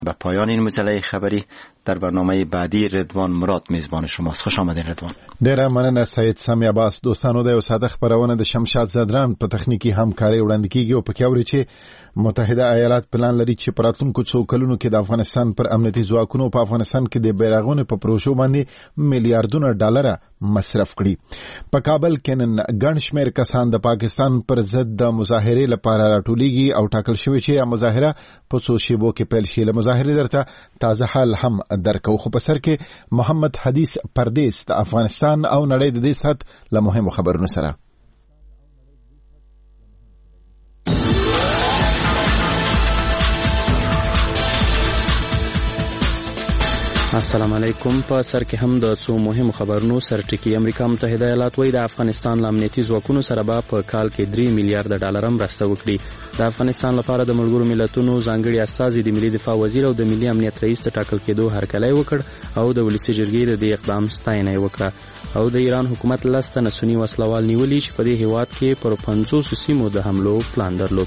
به پایان این مجله خبری در برنامه بعدی رضوان مراد میزبان شماست. خوش آمدین رضوان. ډیره مننه سید سامی عباس. دوستانو د یو ساده خبرونه د شمشاد زدران په تخنیکی همکاري وړاندې کیږي او پکې اوري چې متحده ایالات پلان لري چې په راتلونکو څو کلونو کې د افغانستان پر امنیتي ځواکونو په افغانستان کې د بیرغونو په پروژو باندې میلیارډونه ډالر مصرف کړي. په کابل کې نن ګڼ شمېر کسان د پاکستان پر ضد د مظاهرې لپاره راټولیږي او ټاکل شوی چې مظاهره په څو شیبو کې پیل شي. له مظاهرې درته تازه حال هم درکو. خو په سر کې محمد حدیث پردیس د افغانستان او نړۍ د دې سات له مهمو خبرونو سره. السلام علیکم. په سر کې هم د څو مهمو خبرونو سرټکی. امریکا متحده ایالات وايي د افغانستان له امنیتي ځواکونو سره به په کال کې 3 میلیارډ ډالر مرسته وکړي. د افغانستان لپاره د ملګرو ملتونو ځانګړي استازي د ملي دفاع وزیر او د ملي امنیت رئیس ته ټاکل کېدو هرکلی وکړ او د ولسي جرګې د دې اقدام ستاینه وکړه. او د ایران حکومت لسته سني وسلوال نیولي چې په دې هیواد کې پر 500 سیمو د حملو پلان درلود.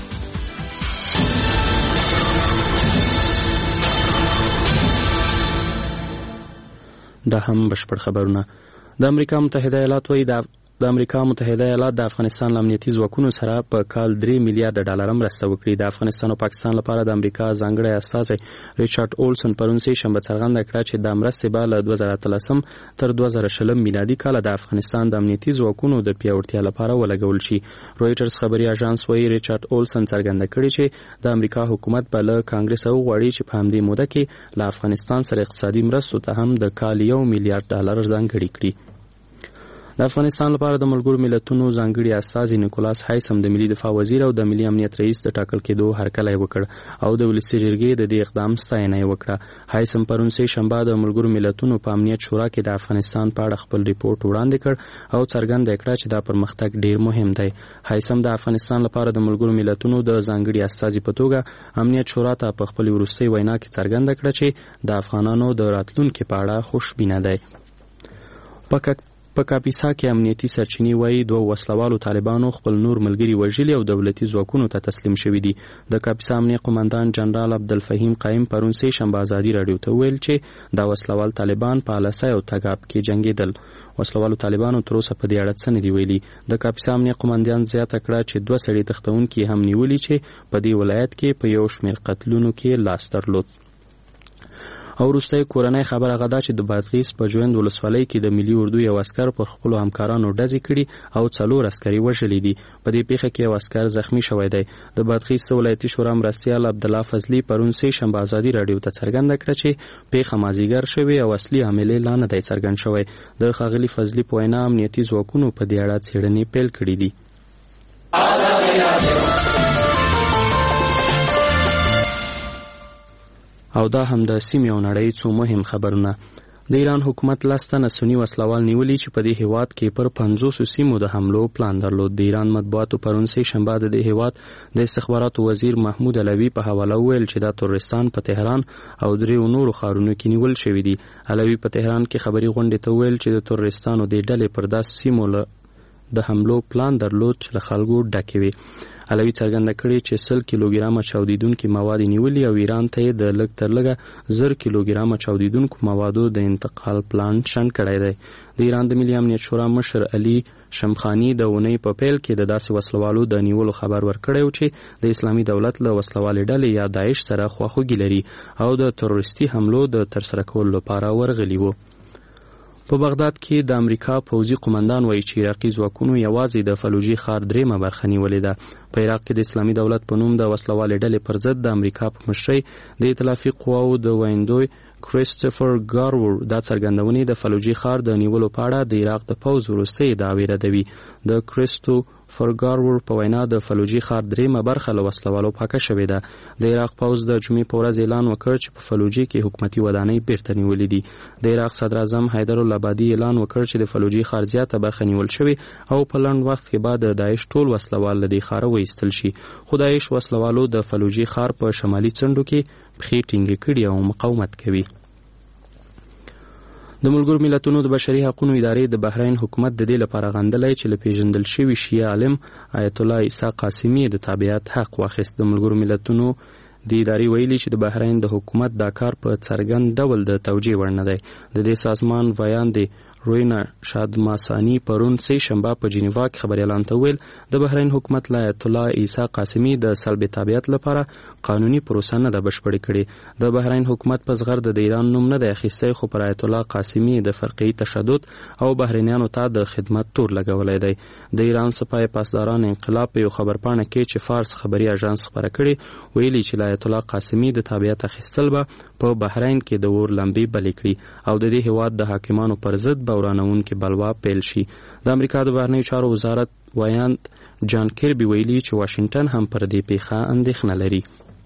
دا هم بشپړ خبرونه. د امریکا متحده ایالات وايي د امریکا متحده ایالات د افغانستان له امنیتي ځواکونو سره په کال 3 میلیارډ ډالر مرسته وکړي. د افغانستان او پاکستان لپاره د امریکا ځانګړی استازی ریچارډ اولسن پرون سه شنبه څرګنده کړه چې د مرستې به له 2013 تر 2020 میلادي کال د افغانستان د امنیتي ځواکونو د پیاوړتیا لپاره ولګول شي. رويټرز خبري اژانس وايي ریچارډ اولسن څرګنده کړي چې د امریکا حکومت به له کانګرس غواړي چې په همدې موده کې له افغانستان سره اقتصادي مرستو ته هم د کال 1 میلیارډ ډالر ځانګړي کړي. د افغانستان لپاره د ملګرو ملتونو ځانګړي استازي نیکولاس هایسم د ملي دفاع وزیر او د ملي امنیت رئیس د ټاکل کېدو هرکلی وکړ او د ولسي جرګې د دې اقدام ستاینه وکړه. هایسم پرون سه شنبه د ملګرو ملتونو په امنیت شورا کې د افغانستان په اړه خپل ریپورت وړاندې کړ او څرګنده کړه چې دا پرمختګ ډیر مهم دی. هایسم د افغانستان لپاره د ملګرو ملتونو د ځانګړي استازي په توګه امنیت شورا ته په خپل وروستي وینا کې څرګنده کړه چې د افغانانو د راتلونکو په اړه خوشبینه دی. په کاپیسا کې امنیتي سرچینې وايي 2 وسلوالو طالبانو خپل نور ملګري وژلي او دولتي ځواکونو ته تسلیم شوي دي. د کاپیسا امنیه قومندان جنرال عبدالفهیم قایم پرون سه شنبه ازادي رادیو ته ویل چې دا وسلوال طالبان په الاسای او تګاب کې جنگیدل. وسلوالو طالبانو تر اوسه په دې اړه څه نه دی ویلي. د کاپیسا امنیه قومندان زیاته کړه چې 2 سړي تختونکي هم نیولي چې په دې ولایت کې په یو شمېر قتلونو کې لاس درلود. او وروسته کورنۍ خبره غدا چې د بادغیس په ژوند ولسوالۍ کې د ملي اردو یو عسكر پر خپل همکارانو ډزې کړي او 4 عسکري وژلي دي. په دې پیښه کې یو عسكر زخمی شوی دی. د بادغیس ولایتي شورا مرستیال عبدالله فضلی پرون سه شنبه ازادي رادیو ته څرګنده کړه چې پیښه مازیګر شوی او اصلي عامل لا نه دی څرګند شوی. د ښاغلي فضلی په وینا امنیتي ځواکونو په دې اړه څېړنې پیل کړې دي. او دا هم د سیمې او نړۍ څو مهم خبرونه. د ایران حکومت لسته سني وسلوال نیولي چې په دې هیواد کې پر 500 سیمو د حملو پلان درلود. د ایران مطبوعاتو پرون سه شنبه د دې هیواد د استخباراتو وزیر محمود علوي په حواله ویل چې دا ترورستان په تهران او 3 نورو ښارونو کې نیول شوی دي. علوي په تهران کې خبري غونډې ته ویل چې د ترورستانو د ډلې پر 10 سیمو د حملو پلان درلود چې له خلکو ډکې وي. علوي څرګنده کړي چې 100 کیلوګرامه چاودیدونکو مواد نیولي او ایران ته د لږ تر لږه 1000 کیلوګرامه چاودیدونکو موادو د انتقال پلان شن کړی دی. د ایران د ملي امنیت شورا مشر علي شمخانی د اونۍ په پیل کې د داسې وسلوالو د نیولو خبر ورکړی و چې د اسلامي دولت له وسلوالې ډلې یا داعش سره خواخوږي لري او د تروریستي حملو د ترسره کولو لپاره ورغلي وو. په بغداد کې د امریکا پوځي قومندان وایي چې عراقي ځواکونو یوازې د فلوجي ښار 3 برخه نیولې ده. په عراق کې د اسلامي دولت په نوم د وسلوالې ډلې پر ضد د امریکا په مشرۍ د ائتلافي قواو د وایندوی کریسټوفر ګارور دا څرګندونې د فلوجي ښار د نیولو په اړه د عراق د پوځ وروستۍ دعوې ردوي. د کریسټوفر ګارور په وینا د فلوجي ښار 3 برخه له وسلوالو پاکه شوې ده. د عراق پوځ د جمعې په ورځ اعلان وکړ چې په فلوجي کې حکومتي ودانۍ بیرته نیولې دي. د عراق صدر اعظم حیدر العبادي اعلان وکړ چې د فلوجي ښار زیاته برخه نیول شوې او په لنډ وخت کې بعد د داعش ټول وسلوال له دې ښاره وایستل شي. خو داعش وسلوالو د فلوجي ښار په شمالي څنډو کې پښې ټینګې کړي او مقاومت کوي. د ملګرو ملتونو د بشري حقوقو ادارې د بحرین حکومت د دې لپاره غندلای چې له پیژندل شوی شیعه عالم آیت الله عیسی قاسمی د تابعیت حق واخیست. د ملګرو ملتونو د ادارې ویلي چې د بحرین د حکومت دا کار په څرګند ډول د توجیه وړ نه دی. د دې سازمان ویان دی روینا شادماسانی پرون سه شنبه په جنیوا کې خبري اعلان ته ویل د بحرین حکومت لا آیت الله عیسی قاسمی د سلب تابعیت لپاره قانوني پروسه نه ده بشپړې کړې. د بحرین حکومت په زغر د ایران نوم نه دی اخیستی، خو پر آیت الله قاسمی د فرقي تشدد او بحرینیانو ته د خدمت تور لګولای دی. د ایران سپاه پاسداران انقلاب په یو خبرپاڼه کې چې فارس خبري اژانس خبره کړې ویلي چې آیت الله قاسمی د تابعیت اخیستل به په بحرین کې د اور لمبې بلې کړي او د دې هیواد د حاکمانو پر ضد ورانونکې بلوا پیل شي. د امریکا د بهرنیو چارو وزارت ویاند جان کیربي ویلي چې واشنگټن هم پر دې پیښه اندېښنه لري.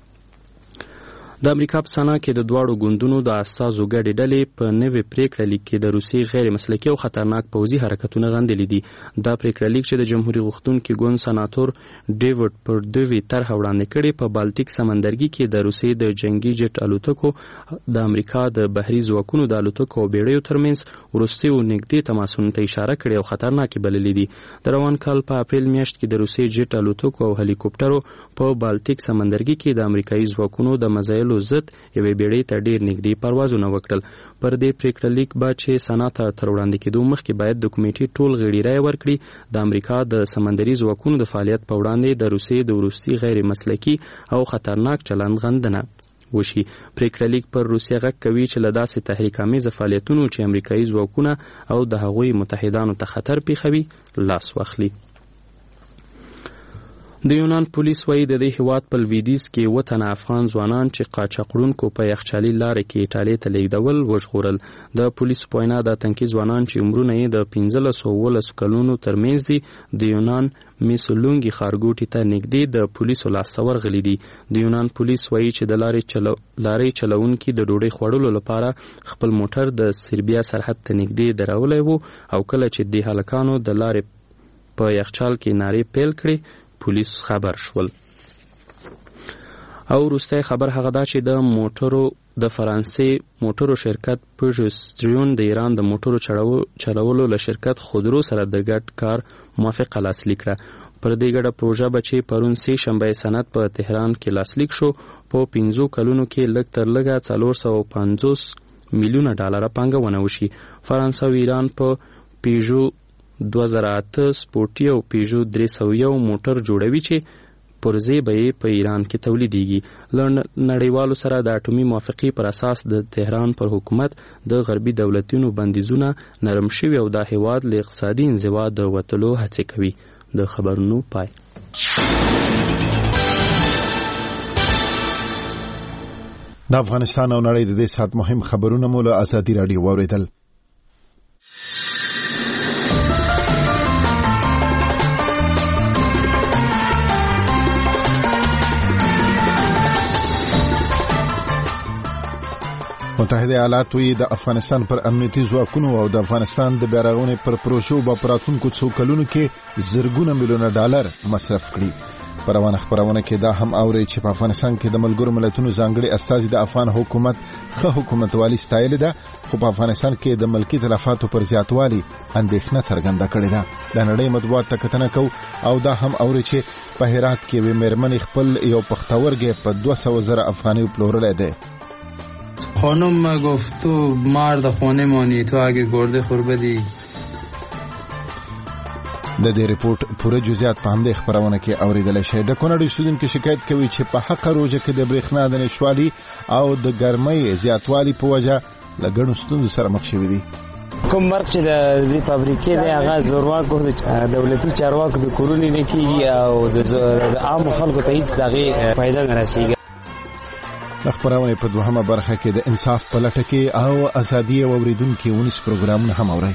د امریکا په سنا کې د دواړو ګوندونو د استازو ګډې ډلې په نوې پریکړه لیک کې د روسیې غیر مسلکي او خطرناک پوځي حرکتونه غندلي دي. دا پریکړه لیک چې د جمهوریت غوښتونکي ګوند سناتور ډیوډ پردوی طرحه وړاندې کړې په بالټیک سمندرګي کې د روسیې د جنگي جټ الوتکو د امریکا د بحري ځواکونو د الوتکو او بیړیو ترمنځ وروستیو نږدې تماسونو ته اشاره کړې او خطرناکې بللې دي. د روان کال په اپریل میاشت کې د روسیې جټ الوتکو او هلیکوپټرو په بالټیک سمندرګي کې د امریکایي ځواکونو د مزایل ضد یوې بیړۍ ته ډیر نږدې پروازونه وکړل. پر دې پریکړه لیک به چې سنا ته تر وړاندې کېدو مخکې باید د کمیټې ټول غړي رایه ورکړي د امریکا د سمندري ځواکونو د فعالیت په وړاندې د روسیې د وروستي غیر مسلکي او خطرناک چلند غندنه وشي. پریکړه لیک پر روسیه غږ کوي چې له داسې تحریک امیزه فعالیتونو چې امریکایي ځواکونه او د هغوی متحدانو ته خطر پیښوي لاس واخلي. د یونان پولیس وایي د دې هیواد په لویدیځ کې 7 تنه افغان ځوانان چې قاچاقړونکو په یخچالي لارې کې ایټالې ته لیږدول وژغورل. د پولیسو په وینا دا تنکي ځوانان چې عمرونه یې د 15 کلونو ترمنځ دي د یونان میسولونګي ښارګوټي ته نږدې د پولیسو لاسته ورغلي دي. د یونان پولیس وایي چې د لارې چلوونکي د ډوډۍ خوړلو لپاره خپل موټر د سربیا سرحد ته نږدې درولی وو او کله چې د هلکانو د لارې په یخچال کې نارې پیل کړې پولیس خبر شول. او وروستی خبر هغه دا چې د فرانسې موټرو شرکت پژو د ایران د موټرو چلولو له شرکت خودرو سره د ګډ کار موافقه لاسلیک کړه. پر دې ګډه پروژه به چې پرون سه شنبه سند په تهران کې لاسلیک شو په 15 کلونو کې لږ تر لږه 450 میلیونه ډالر پانګونه وشي. فرانسه او ایران په پیژو 2008 سپورټي او پیژو 301 موټر جوړوي چې پرزې به یې په ایران کې تولیدېږي. له نړیوالو سره د اټومي موافقې پر اساس د تهران پر حکومت د غربي دولتونو بندیزونه نرم شوي او دا هیواد له اقتصادي انزوا د وتلو هڅې کوي. د خبرونو پای. د افغانستان او نړۍ د دې سات مهم خبرونه مو له ازادي راډیو واوریدل. متحده ایالات وی د افغانستان پر امنیتي ځواکونو او د افغانستان د بیارغونې پر پروژو په راتلونکو څو کلونو کې زرګونه میلیونه ډالر مصرف کړي. په روانه خبرونه کې دا هم اوري چې په افغانستان کې د ملګرو ملتونو ځانګړي استازي د افغان حکومت ښه حکومتوالي ستایل ده، خو په افغانستان کې د ملکی تلفاتو پر زیاتوالي اندېښنه څرګنده کړې ده. د نړۍ مطبوعات ته کتنه کو او دا هم اوري چې په هرات کې وی مېرمنې خپل یو پختورګي په 200,000 افغاني پلورل ده. خانم گفت تو مرد خانه مانی تو اگه گرده خور بدی. د دې ریپورت پوره جزئیات په همدې خبرونه کې اوریدل شي. د کونړ استودونکو شکایت کوي چې په حق روزه کې د برېښنا د نشوالي او د ګرمۍ زیاتوالي په وجه لګڼو ستونزو سره مخ شوي دي. کوم مرګ چې د فابریکې د هغه زورواکو دولتي چارواکو د کورونې نه کېږي او د عامو خلکو ته هیڅ دغه فایده نه رسېږي. د خبرونه په دوهمه برخه کې د انصاف په لټه کې او ازادي او اوریدونکو ونیس پروګرامونه هم اوري.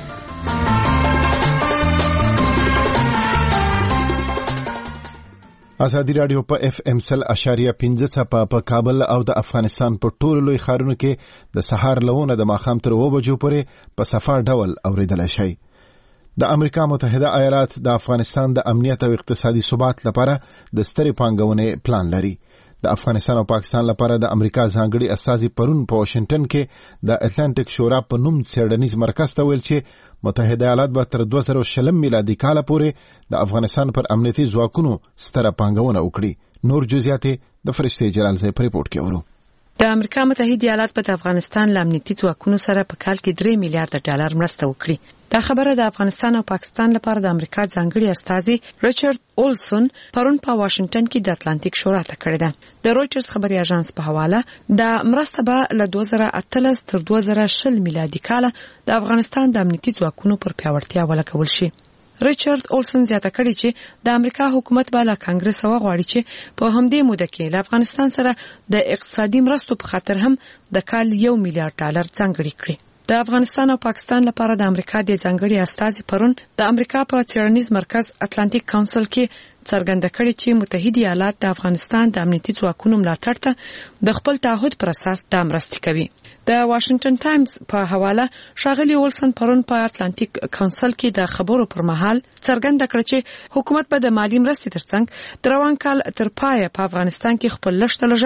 ازادي رادیو په FM 100.5 په کابل او د افغانستان په ټولو لوی ښارونو کې د سهار لونه د ماښام تر 2 بجو پورې په صفا ډول اوریدل شي. د امریکا متحده ایالات د افغانستان د امنیت او اقتصادي ثبات لپاره د سترې پانګونې پلان لري. د افغانستان او پاکستان لپاره د امریکا ځانګړي استازي پرون په واشنگټن کې د اتلانټیک شورا په نوم څېړنیز مرکز ته ویل چې متحده ایالات به تر 2020 میلادي کال پورې د افغانستان پر امنیتي ځواکونو ستره پانګونه وکړي. نور جزئیات د فرشتي جلال زئی په ریپورت کې ورو. د امریکا متحده ایالات په افغانستان له امنیتي ځواکونو سره په کال کې 3 میلیارډ ډالر مرسته وکړي. دا خبره د افغانستان او پاکستان لپاره د امریکا ځانګړي استازي ریچارډ اولسن پرون په واشنگټن کې د اتلانتیک شورا ته کړې ده. د رويټرز خبري اژانس په حواله د مرسته به له 2018 تر 2020 میلادي کال د افغانستان د امنیتي ځواکونو پر پیاوړتیا ولګول شي. ریچارډ اولسن زیاته کړې چې د امریکا حکومت به له کانګرس وغواړي چې په همدې موده کې له افغانستان سره د اقتصادي مرستو په خاطر هم د کال 1 میلیارډ ډالر ځانګړي کړي. د افغانستان او پاکستان لپاره د امریکا د ځانګړي استازي پرون د امریکا په څېړنیز مرکز اتلانتیک کونسل کې څرګنده کړې چې متحده ایالات د افغانستان د امنیتي ځواکونو ملاتړ ته د خپل تعهد پر اساس د مرستې کوي. د واشنگټن ټایمز په حواله ښاغلي اولسن پرون په اتلانتیک کونسل کې د خبرو پر مهال څرګنده کړ چې حکومت به د مالی مرستې ترڅنګ د روان کال تر پایه په افغانستان کې خپل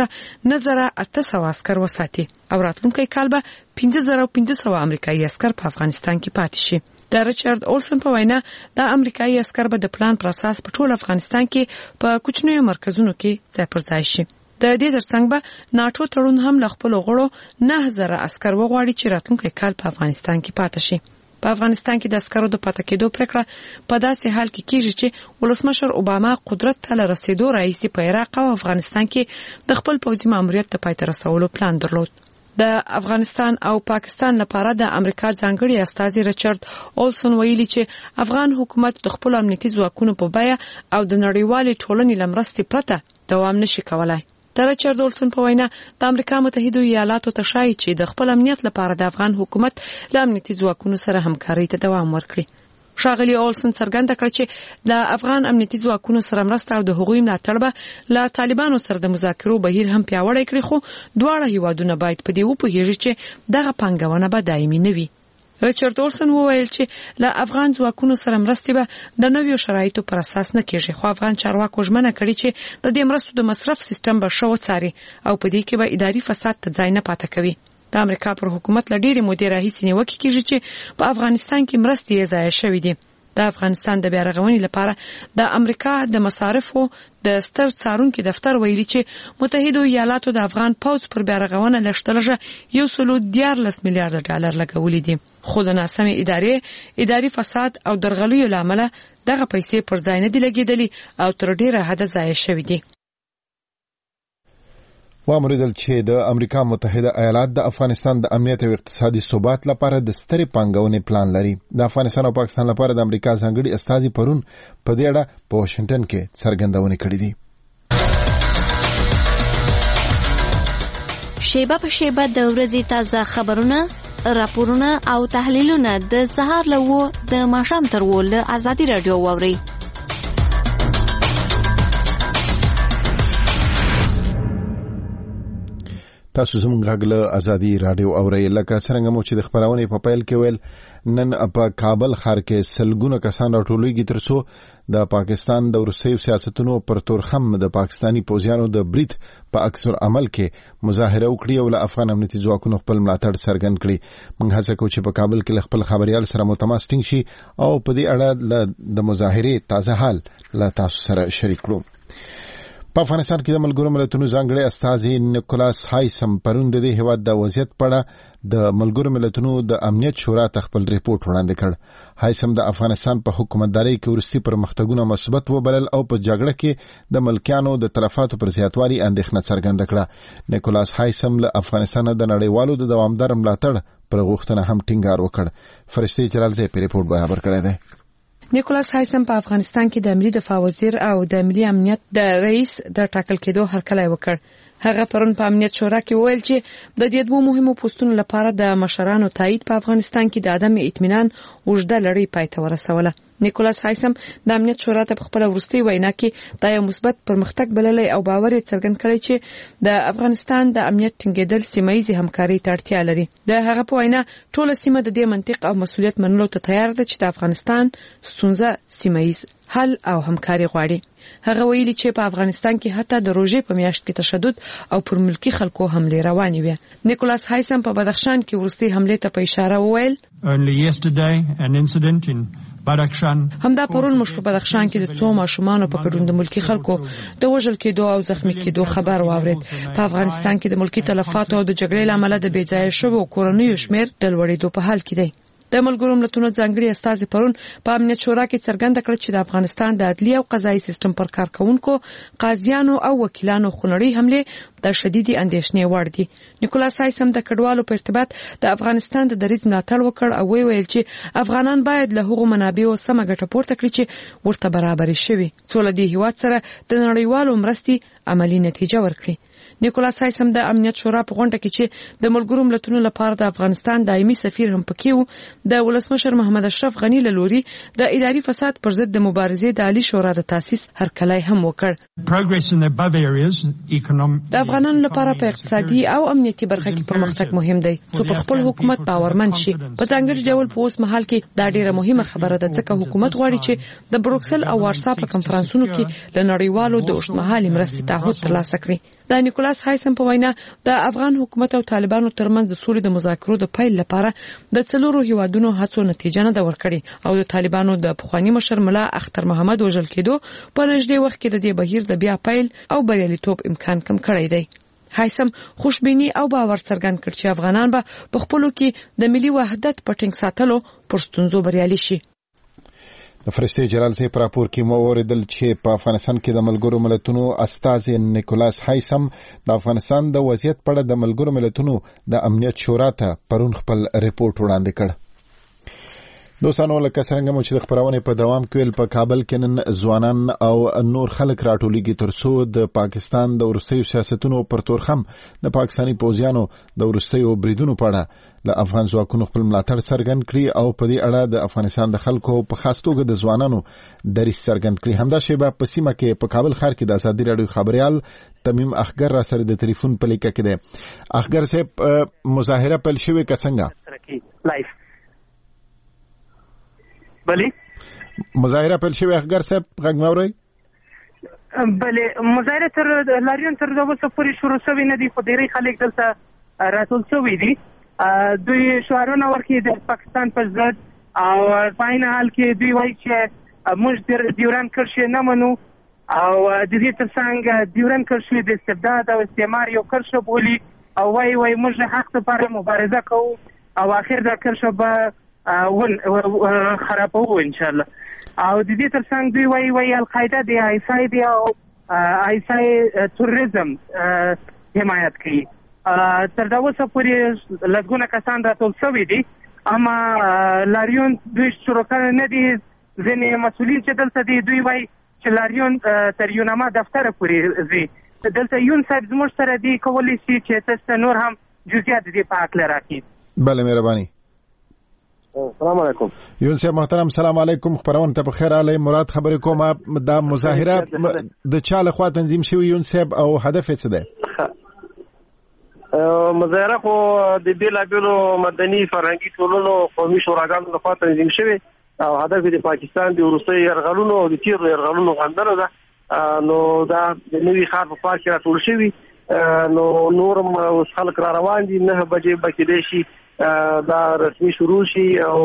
لږ 1800 عسكر وساتي او راتلونکي کال به 5500 امریکایي عسكر په افغانستان کې پاتې شي. د ریچارډ اولسن په وینا د امریکایي عسكر به د پلان پر اساس په ټول افغانستان کې په کوچنیو مرکزونو کې ځای پر ځای شي. د دې ترڅنګ به ناتو تړون هم له خپل غړو 9000 عسكر وغواړي چې راتلونکي کال په افغانستان کې پاتې شي. په افغانستان کې د عسکرو د پاتې کېدو پریکړه په داسې حال کې کیږي چې ولسمشر اوباما قدرت ته رسیدو رئیس په عراق او افغانستان کې د خپل پوځي ماموریت ته پای ته رسولو پلان درلود. د افغانستان او پاکستان لپاره د امریکا ځانګړي استازي ریچارډ اولسن ویلي چې افغان حکومت د خپل امنیتي ځواکونو په بیه او د نړیوالې ټولنې لمرستې پرته دوام نشي کولای. د ریچارډ اولسن په وینا د امریکا متحده ایالاتو ته شایي چې د خپل امنیت لپاره د افغان حکومت له امنیتي ځواکونو سره همکاري ته دوام ورکړي. ښاغلي اولسن څرګنده کړ چې د افغان امنیتي ځواکونو سره مرسته او د هغوی ملاتړ به له طالبانو سره د مذاکرو بهیر هم پیاوړی کړي، خو دواړه هیوادونه باید په دې وپوهیږي چې دغه پانګونه به دایمي نه وي. ریچارډ اولسن وویل چې له افغان ځواکونو سره مرستې به د نویو شرایطو پر اساس نه کیږي، خو افغان چارواکو ژمنه کړې چې د دې مرستو د مصرف سیستم به ښه وڅاري او په دې کې به اداري فساد ته ځای نه پاتې کوي. د امریکا پر حکومت له ډېرې مودې راهیسې نیوکې کیږي چې په افغانستان کې مرستې ضایع شوې دي. د افغانستان د بیارغونې لپاره د امریکا د مصارفو د ستر څارونکو دفتر ویلي چې متحده ایالاتو د افغان پوځ پر بیارغونه لشتلږه 114 میلیارډ ډالر لګولې دي، خو د ناسمې اداري فساد او درغلیو لامل دغه پیسې پر ځای نه دي لګیدلې او تر ډیره حد ضایع شوې دي. وامریدل چې د امریکا متحده ایالات د افغانستان د امنیت او اقتصادي ثبات لپاره د سترې پانګونې پلان لري. د افغانستان او پاکستان لپاره د امریکا ځانګړي استازي پرون په دې اړه په واشنگټن کې څرګندونه کړې دي. شیبه په شیبه د ورځې تازه خبرونه، راپورونه او تحلیلونه د سهار له 9 د ماښام تر 10 له ازادي رادیو واورئ. تاسو زموږ غږ له ازادي رادیو اورئ. لکه څنګه مو چې د خبرونې په پیل کې ویل، نن په کابل ښار کې سلګونه کسان راټولېږي ترڅو د پاکستان د وروستیو سیاستونو پر تورخم د پاکستاني پوځیانو د برید په عکس العمل کې مظاهره وکړي او له افغان امنیتي ځواکونو خپل ملاتړ څرګند کړي. موږ هڅه کوو چې په کابل کې خپل خبريال سره متماس ټینګ شي او په دې اړه د مظاهرې تازه حال له تاسو سره شریک کړو. په افغانستان کې د ملګرو ملتونو ځانګړي استازي نیکولاس هایسم پرون د دې هیواد د وضعیت په اړه د ملګرو ملتونو د امنیت شورا ته خپل ریپورت وړاندې کړ. هایسم د افغانستان په حکومتداري کې وروستي پرمختګونه مثبت وبلل او په جګړه کې د ملکیانو د تلفاتو پر زیاتوالي اندېښنه څرګنده کړه. نیکولاس هایسم له افغانستان د نړیوالو د دوامدار ملاتړ پر غوښتنه هم ټینګار وکړ. فرشتي جلال زئی په ریپورت برابر کړی دی. نیکولاس هایسم په افغانستان کې د ملي دفاع وزیر او د ملي امنیت د رئیس د ټاکل کېدو هرکلی وکړ. هغه پرون په امنیت شورا کې وویل چې د دې دوه مهمو پوسټونو لپاره د مشرانو تایید په افغانستان کې د عدم اطمینان اوږده لړۍ پای ته ورسوله. نیکولاس هایسم د امنیت شورا ته په خپل وروستي وینا کې د یو مثبت پرمختګ بللی او باور یې څرګند کړی چې د افغانستان د امنیت ټینګېدل سیمه‌ییزې همکارۍ ته اړتیا لري. د هغه په وینا ټوله سیمه د دې منطق او مسؤلیت منلو ته تیار ده چې د افغانستان ستونزه سیمه‌ییز حل او همکاري غواړي. هغه ویلي چې په افغانستان کې حتی د روژې په میاشت کې تشدد او پر ملکی خلکو حملې روانې وي. نیکولاس هایسم په بدخشان کې وروستي حملې ته په اشاره وویل، Only yesterday an incident in همدا پرون موږ په بدخشان کې د څو ماشومانو په ګډون د ملکی خلکو د وژل کېدو او زخمی کېدو خبر واورید. په افغانستان کې د ملکی تلفاتو او د جګړې لامل د بې ځایه شوو کورنیو شمیر د لوړېدو په حال کې دی. د ملګرو ملتونو ځانګړي استازي پرون په امنیت شورا کې څرګنده کړ چې د افغانستان د عدلي او قضایي سیستم پر کارکونکو، قاضیانو او وکیلانو خونړۍ حمله د شدیدي اندېښنې وړ دي. نیکولاس هایسم د کډوالو په ارتباط د افغانستان د دریځ ملاتړ وکړ او ویل چې افغانان باید له هغو منابعو سمه ګټه پورته کړي چې ورته برابر شي، څو له دې هیواد سره د نړیوالو مرستې عملی نتیجه ورکړي. نیکولاس هایسم د امنیت شورا په غونډه کې چې د ملګرو ملتونو لپاره د افغانستان دایمي سفیر هم پکې وو، د ولسمشر محمد اشرف غنی له لوري د اداري فساد پر ضد د مبارزې د عالی شورا د تاسیس هرکلی هم وکړ. د افغانانو لپاره په اقتصادي او امنیتي برخه کې پرمختګ مهم دی چې په خپل حکومت باورمن شي. په ځانګړي ډول په اوس مهال کې دا ډیره مهمه خبره ده ځکه حکومت غواړي چې د بروکسل او وارسا په کنفرانسونو کې له نړیوالو د اوږدمهالي مرستې تعهد ترلاسه کړي. د نیکولاس هایسم په وینا د افغان حکومت او طالبانو ترمنځ د سولې د مذاکرو د پیل لپاره د څلورو هیوادونو هڅو نتیجه نه ده ورکړې او د طالبانو د پخوانی مشر ملا اختر محمد وژل کېدو په نږدې وخت کې د دې بهیر د بیا پیل او بریالیتوب امکان کم کړی دی. هایسم خوشبینی او باور څرګند کړ چې افغانان به په خپلو کې د ملي وحدت په ټینګ ساتلو پر ستونزو بریالي شي. د فرشته جلال صاحب راپور کې مو اوریدل چې په افغانستان کې د ملګرو ملتونو استازي نیکولاس هایسم د افغانستان د وضعیت په اړه د ملګرو ملتونو د امنیت شورا ته پرون خپل ریپورت وړاندې کړ. دوستانو لکه څنګه مو چې د خبرونه په دوام کې په کابل کې نن ځوانان او نور خلک راټولېږي ترڅو د پاکستان د ورستیو سیاستونو پر تورخم د پاکستاني پوځیانو د ورستیو بریدونو په اړه له افغان ځواکونو خپل ملاتړ څرګند کړي او په دې اړه د افغانستان د خلکو په خاص توګه د ځوانانو دریځ څرګند کړي. همدا شیبه په سیمه کې په کابل ښار کې د ازادي راډیو خبريال تمیم اخګر را سره د ټلیفون په لیکه کې دی. اخګر صاحب مظاهره پیل شوې که څنګه؟ لایف بله مظاهره پیل شوې اخګر صاحب غږ موري؟ بله مظاهره تر لاریون تر اوسه پورې شروع شوې نه دي خو ډېری خلک دلته راټول شوي دي. دوی شعارونه ورکړي د پاکستان پر ضد او په عین حال کې دوی وایي چې موږ ډیورنډ کرښې نه منو او د دې ترڅنګ ډیورنډ کرښې د استبداد او استعمار یو کرښه بولي او وایي موږ حق لپاره مبارزه کوو او اخر دا کرښه به خرابوو ان شاء الله. او د دې ترڅنګ دوی وایي القاعده د آیسای دی او آیسای تروریزم حمایت کوي. تر دا اوسه پورې لږونه کسان راټول شوي دي اما لاریون دوی شروع کړی نه دي. ځینې مسؤلین چې دلته دي دوی وایي چې لاریون تر یوناما دفتره پورې ځي. دلته یون صاحب زموږ سره دی کولی شي چې تاسو نور هم جزئیات دې په هکله راکړي. بله مهرباني. السلام علیکم. یون صاحب محترم سلام علیکم. خبرونه ته بخیر علی مراد خبرې کوم. دا مظاهره د چا لخوا تنظیم شوی یون صاحب او هدف څه دی؟ مظاهره خو د بیلابیلو مدني فرهنګي ټولنو قومي شوراګانو لخوا تنظیم شوی او هدف د پاکستان د وروستي یرغلونو او د تیر یرغلونو غندنه ده. نو دا د نوي ښار په پارک کې راټول شوی نو نورم اوس خلک را روان دي. 9 بجې به کېدای شي دا رسمي شروع شي او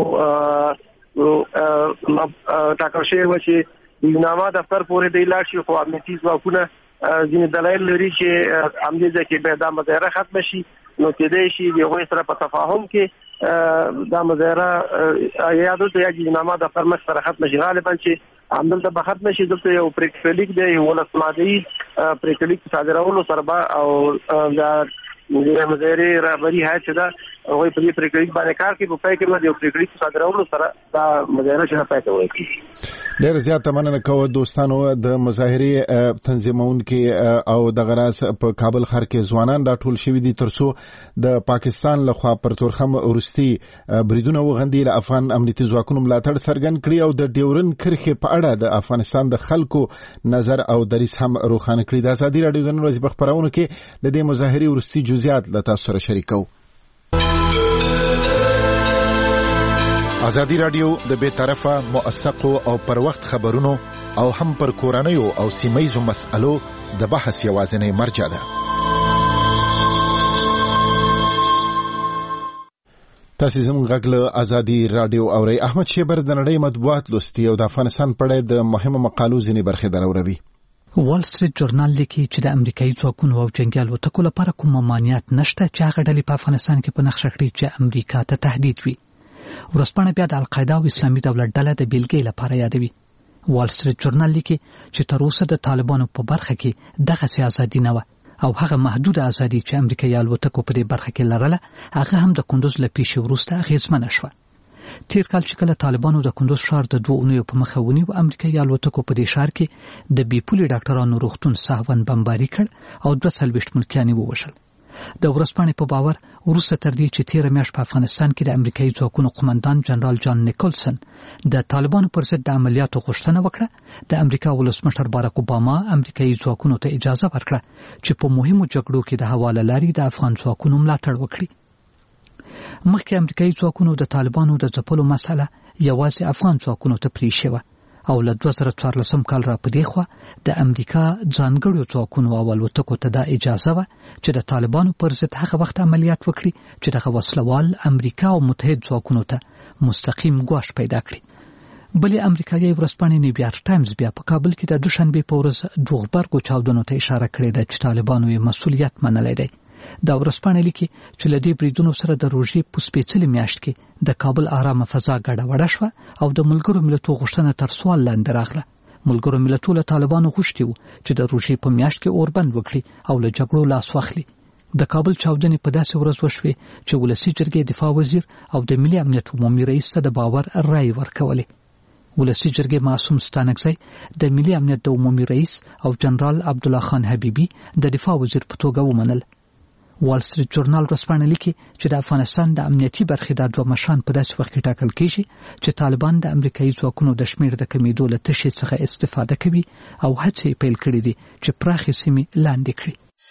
ټاکل شوی و چې د یوناما دفتر پورې دی لاړ شي خو امنیتي ځواکونه ځینې دلایل لري چې همدې ځای کې به دا مظاهره ختمه شي نو کېدای شي د هغوی سره په تفاهم کې دا مظاهره یا دلته یا د یوناما دفتر مخ سره ختمه شي. غالبا چې همدلته به ختمه شي. دلته یو پریکټلیک دی 19 ماده‌ای پریکټلیک صادرولو سره به او دا د مظاهرې رهبري هیات چې دا هغوی په دې پریکړلیک باندې کار کوي. په پای کې به یو پریکړلیک صادرولو سره دا مظاهره چې پای ته ورسېږي. ډېر زیاته مننه کوو دوستانو. د مظاهرې تنظیمونکي او د غراس په کابل ښار کې ځوانان راټول شوي دي ترڅو د پاکستان لخوا پر تورخم ورستي بریدونه وغندي له افغان امنیتي ځواکونو ملاتړ څرګند کړي او د ډیورن کرښې په اړه د افغانستان د خلکو نظر او دریځ هم روښانه کړي. د ازادي راډیو د نن ورځې په خبرونو کې د دې مظاهرې ورستي جزئیات له تاسو سره شریکو. ازادي راډیو د بے طرفه موثقو او پر وخت خبرونو او هم پر کورنیو او سیمایزو مسألو د بحث یوازینی مرجع ده. تاسو زموږ غږ له ازادي رادیو اورئ. احمد شیبر د نړۍ مطبوعات لوستي او د افغانستان په اړه د مهمو مقالو ځینې برخې دراوروي. وال سټریټ جورنال لیکي چې د امریکایي ځواکونو او جنگي الوتکو لپاره کوم ممانعت نشته چې هغه ډلې په افغانستان کې په نقشه کړي چې امریکا ته تهدید وي. ورځپاڼه بیا د القاعده او اسلامي دولت ډله د بیلګې لپاره یادوي. وال سټریټ جورنال لیکي چې تر اوسه د طالبانو په برخه کې دغه سیاست نه و او هغه محدود ازادي چې امریکایي الوتکو په دې برخه کې لرله هغه هم د کندوز له پیښې وروسته اغیزمنه شوه. تیر کال چې کله طالبانو د کندوز ښار د 2 اونیو په مخه ونیو، امریکایي الوتکو په دې ښار کې د بیپولي ډاکټرانو روغتون سهون بمباري کړ او 240 ملکیان ووژل. د ورځپاڼې په باور وروسته تر دې چې 13 میاشت په افغانستان کې د امریکایي ځواکونو قومندان جنرال جان نیکلسن د طالبانو پر ضد د عملیاتو غوښتنه وکړه، د امریکا ولسمشر باراک اوباما امریکایي ځواکونو ته اجازه ورکړه چې په مهمو جګړو کې د حواله لاري د افغان ځواکونو ملاتړ وکړي. مخکې امریکایي ځواکونو د طالبانو د ځپلو مسله یوازې افغان ځواکونو ته پریښې وه او له 2014 کال را پدې خوا د امریکا ځانګړو ځواکونو او الوتکو ته دا اجازه وه چې د طالبانو پر ضد هغه وخت عملیات وکړي چې دغه وسلوال امریکا او متحد ځواکونو ته مستقیم ګواښ پیدا کړي. بلې امریکایي ورځپاڼې نیویارک ټایمز بیا په کابل کې د دوشنبه په ورځ د غبرګو چاودنو ته اشاره کړې ده چې طالبانو یې مسؤلیت منلی دی. دا ورځپاڼه لیکي چې له دې بریدونو سره د روژې په سپېڅلې میاشت کې د کابل آرامه فضا ګډوډه شوه او د ملګرو ملتونو غوښتنه تر سوال لاندې راغله. ملګرو ملتونو له طالبانو غوښتي وو چې د روژې په میاشت کې اوربند وکړي او له جګړو لاس واخلي. د کابل چاودنې په داسې ورځ وشوې چې ولسي جرګې دفاع وزیر او د ملي امنیت عمومي رئیس ته د باور رایې ورکولې. ولسي جرګې معصوم ستانکزی د ملي امنیت د عمومي رئیس او جنرال عبدالله خان حبیبي د دفاع وزیر په توګه ومنل. وال سټریټ جورنال ورځپاڼه لیکي چې د افغانستان د امنیتي برخې د دوه مشران په داسې وخت کې ټاکل کیږي چې طالبان د امریکایي ځواکونو د شمیر د کمیدو له تشې څخه استفاده کوي او هڅې پیل کړې دي چې پراخې سیمې لاندې کړي.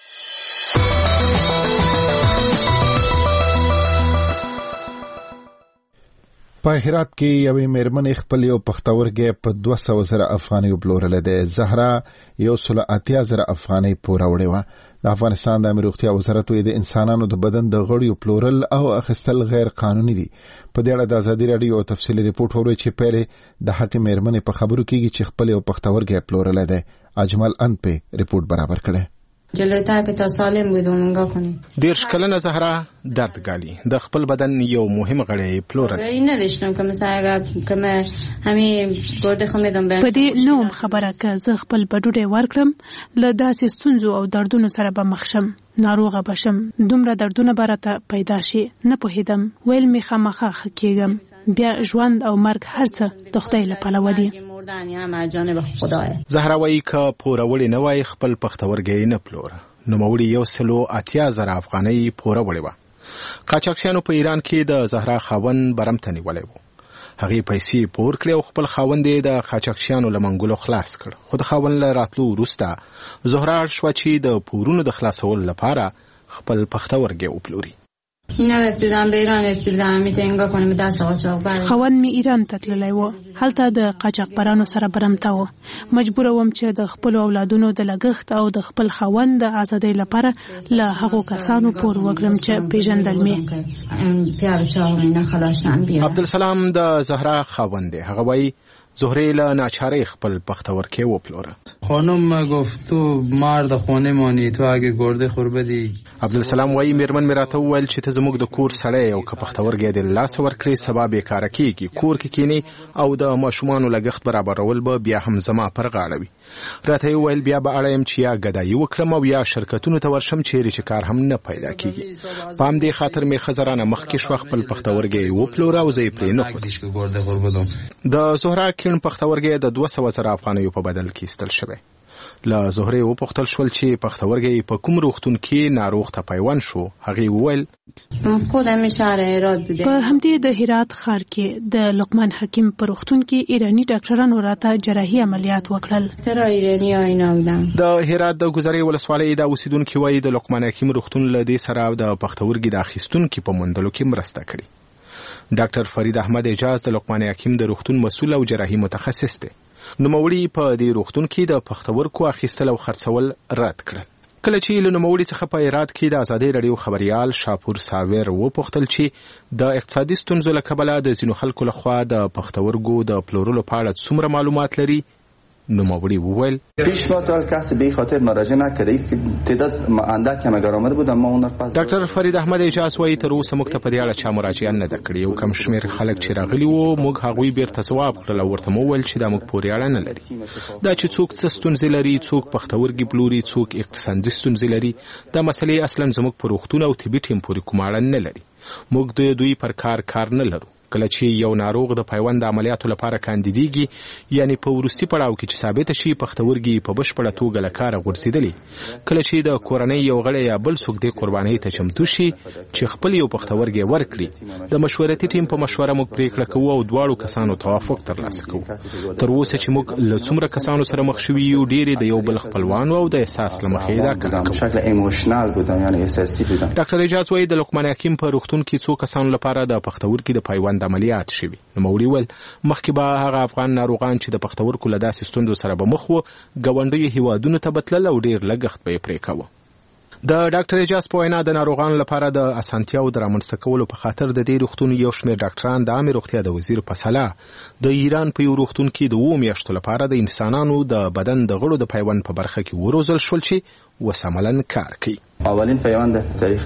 په هرات کې یوې مېرمنې خپل یو پښتورګی په 200,000 افغانۍ وپلورلی دی. زهرا 180,000 افغانۍ پوروړې وه. د افغانستان د امنیت روغتیا وزارت د انسانانو د بدن د غړیو پلورل او اخیستل غیر قانوني دي. په دې اړه د ازادي رادیو تفصیلي ریپورت وروي چې پیله د حق مېرمنې په خبرو کېږي چې خپل یو پښتورګی پلورلی دی. اجمل ان په ریپورت برابر کړي. جلوتر که تا سالم بود اونگاه کنی. دیرش کلن زهرا دردگالی د خپل بدن یو مهم غړی پلورل. این نداشتم که مثلا که من همین گرده خو میدم په دې نوم خبره که زه خپل بډوډه ورکړم له داسې ستونزو او دردونو سره به مخ شم، ناروغه بشم، دومره دردونه برته پیدا شي نه پوهیدم. ویل می خامخا کېږم، بیا ژوند او مرګ هر څه د خدای له پلوه دي. زهرا وایي که پوروړې نه وای خپل پښتورګی نه پلوره. نوموړي 180,000 افغانۍ پوروړې وه. قاچاقچیانو په ایران کې د زهرا خاوند برمته نیولی و. هغې پیسې پور کړې او خپل خاوند یې د قاچاقچیانو له منګولو خلاص کړ. خو د خاوند له راتلو وروسته زهرا اړ شوه چې د پورونو د خلاصولو لپاره خپل پښتورګی وپلوري. اینا رفتم به ایران، رفتم میتونم کنم به دست قاچاقبر. خاوند می ایران ته تللی و. هلته د قاچاقبرانو سره برمته و. مجبور وم چې د خپل اولادونو د لګښت او د خپل خاوند د ازادۍ لپاره له هغو کسانو پور وکړم چې پیژندل می. عبدالسلام د زهرا خاوند دی. هغه وایي زهره له ناچارۍ خپل پښتورګی وپلوره. خانم گفت تو مرد خونه مانی، تو اگه گرده خور بدی. عبدالسلام وایي میرمن مې راته وویل چې ته زموږ د کور سړی او که پښتورګی دې له لاسه ورکړې سبا بېکاره کېږي، کور کې کښېنې او د ماشومانو لګښت برابرول به بیا هم زما پر غاړه وي. راته یې وویل بیا به اړه یم چې یا ګدایي وکړم او یا شرکتونو ته ورشم چیرې چې کار هم نه پیدا کېږي. په همدې خاطر مې ښځه رانه مخکې شوه، خپل پښتورګی وپلوره او زه یې پرې نه ښودم. د زهرا کیڼ پښتورګی د 200,000 افغانیو په بدل کې ایستل شوی. له زهرې وپوښتل شول چې پښتورګی په کوم روغتون کې ناروغ ته پیوند شو. هغې وویل خودم شهر هرات بوده. په همدې د هرات ښار کې د لقمان حکیم په روغتون کې ایرانی ډاکټرانو راته جراحي عملیات وکړل. تر ایرانی اینا بودم. د هرات د ګذرې ولسوالۍ د اوسیدونکو وایي د لقمان حکیم روغتون له دې سره د پښتورګي د اخیستونکو په موندلو کې مرسته کړې. ډاکټر فرید احمد اجاز د لقمان حکیم د روغتون مسؤل او جراحي متخصص دی. نوموړي په دې روغتون کې د پښتورګو اخیستل او خرڅول رد کړل. کله چې له نوموړي څخه په ایراد کې د ازادي رادیو خبريال شاپور ساویر وپوښتل چې د اقتصادي ستونزو له کبله د ځینو خلکو لخوا د پښتورګو د پلورلو په اړه څومره معلومات لري، نوموړي وویل پیشنهاد کسی به خاطر مراجعه نکرده که تعداد اندک هم اگر آمده بود اما اون پس ډاکټر فرید احمد اجاز وايي تر اوسه موږ ته په دې اړه چا مراجعه نه ده کړې، او کم شمېر خلک چې راغلي وو موږ هغوی بیرته ځواب کړل او ورته مو وویل چې دا موږ پورې اړه نه لري، دا چې څوک څه ستونزې لري، څوک پښتورګي پلوري، څوک اقتصادي ستونزې لري، دا مسلې اصلا زموږ په روغتون او طبي ټیم پورې کوم اړه نه لري، موږ د دوی پر کار نه لرو. کله چې یو ناروغ د پیوند عملیاتو لپاره کاندیدېږي، یعنی په وروستي پړاو کې چې ثابته شي پښتورګي په بشپړه توګه له کاره غورځېدلي، کله چې د کورنۍ یو غړی یا بل څوک دې قربانۍ ته چمتو شي چې خپل یو پښتورګی ورکړي، د مشورتي ټیم په مشوره موږ پریکړه کوو او دواړو کسانو توافق ترلاسه کوو. تر اوسه چې موږ له څومره کسانو سره مخ شوي یو، ډېرې د یو بل خپلوانو او د احساس له مخې دا کار کوو. ډاکټر اجاز وايي د لقمان حکیم په روغتون کې څو کسانو لپاره د پښتورګي د پیوند عملیات شوي. نوموړي وویل مخکې به هغه افغان ناروغان چې د پښتورګو له داسې ستونزو سره به مخ وو ګاونډیو هیوادونو ته به تلل او ډېر لګښت به یې پرې کاوه. د ډاکټر اجاز په وینا د ناروغانو لپاره د اسانتیاو د رامنځته کولو په خاطر د دې روغتون یو شمېر ډاکټران د عامې روغتیا د وزیر په سلا د ایران په یو روغتون کې د 2 میاشتو لپاره د انسانانو د بدن د غړو د پیوند په برخه کې وروزل شول چې وساملن کار کوي. اولین پیوند تاریخ